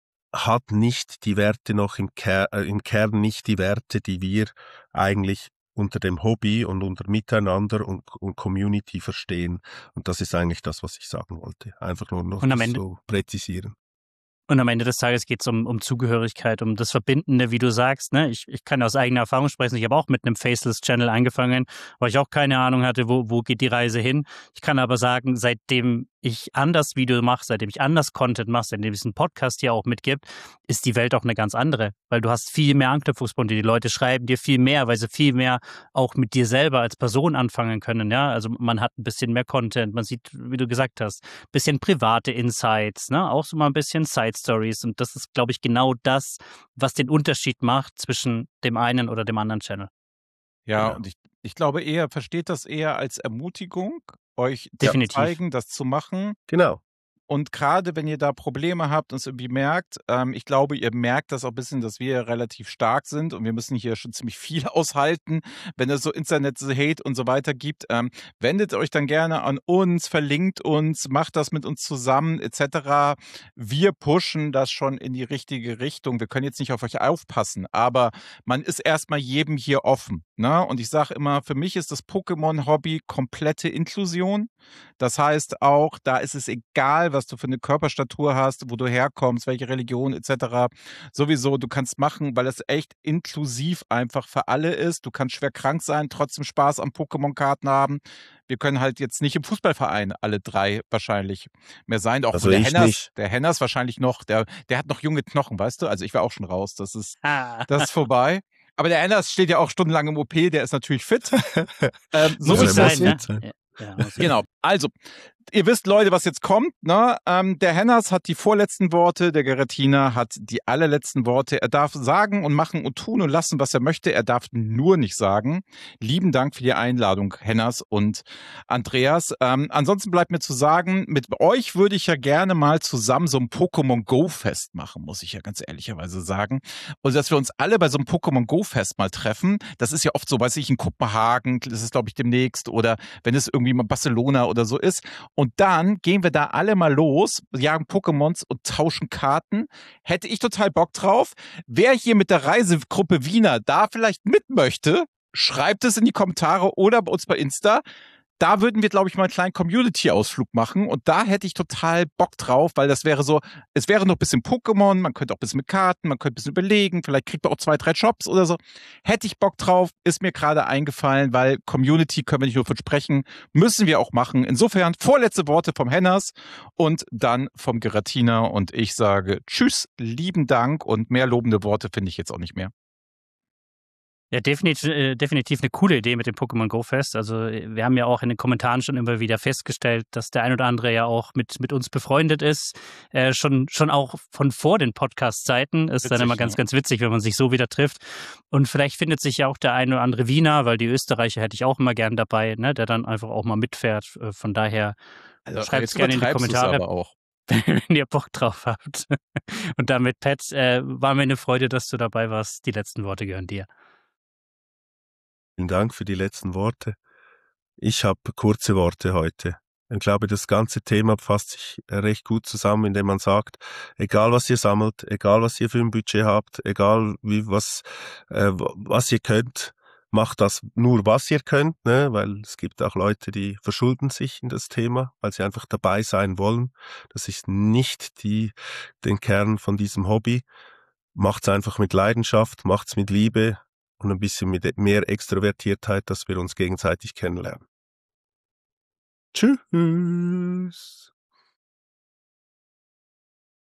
hat nicht die Werte noch im, Ker äh, im Kern nicht die Werte, die wir eigentlich unter dem Hobby und unter Miteinander und, und Community verstehen. Und das ist eigentlich das, was ich sagen wollte. Einfach nur noch Und am das Ende- so präzisieren. Und am Ende des Tages geht es um, um Zugehörigkeit, um das Verbindende, wie du sagst. Ne? Ich, ich kann aus eigener Erfahrung sprechen. Ich habe auch mit einem Faceless-Channel angefangen, weil ich auch keine Ahnung hatte, wo, wo geht die Reise hin. Ich kann aber sagen, seitdem ich anders Video mache, seitdem ich anders Content mache, seitdem es einen Podcast hier auch mitgibt, ist die Welt auch eine ganz andere. Weil du hast viel mehr Anknüpfungspunkte. Die Leute schreiben dir viel mehr, weil sie viel mehr auch mit dir selber als Person anfangen können. Ja, also man hat ein bisschen mehr Content. Man sieht, wie du gesagt hast, ein bisschen private Insights, ne? Auch so mal ein bisschen Side-Stories. Und das ist, glaube ich, genau das, was den Unterschied macht zwischen dem einen oder dem anderen Channel. Ja, Genau. und ich, ich glaube eher, versteht das eher als Ermutigung, euch Definitiv. zu zeigen, das zu machen. Genau. Und gerade wenn ihr da Probleme habt und es irgendwie merkt, ähm, ich glaube, ihr merkt das auch ein bisschen, dass wir relativ stark sind und wir müssen hier schon ziemlich viel aushalten, wenn es so Internet-Hate und so weiter gibt. Ähm, wendet euch dann gerne an uns, verlinkt uns, macht das mit uns zusammen et cetera. Wir pushen das schon in die richtige Richtung. Wir können jetzt nicht auf euch aufpassen, aber man ist erstmal jedem hier offen. Ne? Und ich sage immer, für mich ist das Pokémon-Hobby komplette Inklusion. Das heißt auch, da ist es egal, was du für eine Körperstatur hast, wo du herkommst, welche Religion et cetera. Sowieso, du kannst machen, weil es echt inklusiv einfach für alle ist. Du kannst schwer krank sein, trotzdem Spaß am Pokémon-Karten haben. Wir können halt jetzt nicht im Fußballverein alle drei wahrscheinlich mehr sein. Auch Also der ich Henners, nicht. der Henners wahrscheinlich noch, der, der hat noch junge Knochen, weißt du? Also ich war auch schon raus. Das ist, Ah. das ist vorbei. Aber der Hennas steht ja auch stundenlang im O P, der ist natürlich fit. ähm, so Muss ist sein, ne? sein. Ja, ja, muss sein. Genau. Also, ihr wisst, Leute, was jetzt kommt. Ne? Ähm, der Hennas hat die vorletzten Worte, der Geratina hat die allerletzten Worte. Er darf sagen und machen und tun und lassen, was er möchte. Er darf nur nicht sagen. Lieben Dank für die Einladung, Hennas und Andreas. Ähm, ansonsten bleibt mir zu sagen, mit euch würde ich ja gerne mal zusammen so ein Pokémon Go Fest machen, muss ich ja ganz ehrlicherweise sagen. Und dass wir uns alle bei so einem Pokémon Go Fest mal treffen. Das ist ja oft so, weiß ich, in Kopenhagen, das ist glaube ich demnächst, oder wenn es irgendwie mal Barcelona oder so ist. Und dann gehen wir da alle mal los, jagen Pokémons und tauschen Karten. Hätte ich total Bock drauf. Wer hier mit der Reisegruppe Wiener da vielleicht mit möchte, schreibt es in die Kommentare oder bei uns bei Insta. Da würden wir, glaube ich, mal einen kleinen Community-Ausflug machen. Und da hätte ich total Bock drauf, weil das wäre so, es wäre noch ein bisschen Pokémon, man könnte auch ein bisschen mit Karten, man könnte ein bisschen überlegen, vielleicht kriegt man auch zwei, drei Shops oder so. Hätte ich Bock drauf, ist mir gerade eingefallen, weil Community können wir nicht nur von sprechen, müssen wir auch machen. Insofern vorletzte Worte vom Hennas und dann vom Geratina. Und ich sage Tschüss, lieben Dank und mehr lobende Worte finde ich jetzt auch nicht mehr. Ja, definitiv, äh, definitiv eine coole Idee mit dem Pokémon Go Fest. Also wir haben ja auch in den Kommentaren schon immer wieder festgestellt, dass der ein oder andere ja auch mit, mit uns befreundet ist. Äh, schon, schon auch von vor den Podcast-Zeiten. Ist Witzig, dann immer ganz, ja. ganz witzig, wenn man sich so wieder trifft. Und vielleicht findet sich ja auch der ein oder andere Wiener, weil die Österreicher hätte ich auch immer gern dabei, ne, der dann einfach auch mal mitfährt. Äh, Von daher Also, schreibt jetzt es gerne in die übertreibst du's Kommentare, aber auch. wenn ihr Bock drauf habt. Und damit, Pat, äh, war mir eine Freude, dass du dabei warst. Die letzten Worte gehören dir. Vielen Dank für die letzten Worte. Ich habe kurze Worte heute. Ich glaube, das ganze Thema fasst sich recht gut zusammen, indem man sagt, egal was ihr sammelt, egal was ihr für ein Budget habt, egal wie was, äh, was ihr könnt, macht das nur, was ihr könnt, ne? Weil es gibt auch Leute, die verschulden sich in das Thema, weil sie einfach dabei sein wollen. Das ist nicht die, den Kern von diesem Hobby. Macht's einfach mit Leidenschaft, macht's mit Liebe und ein bisschen mit mehr Extrovertiertheit, dass wir uns gegenseitig kennenlernen. Tschüss.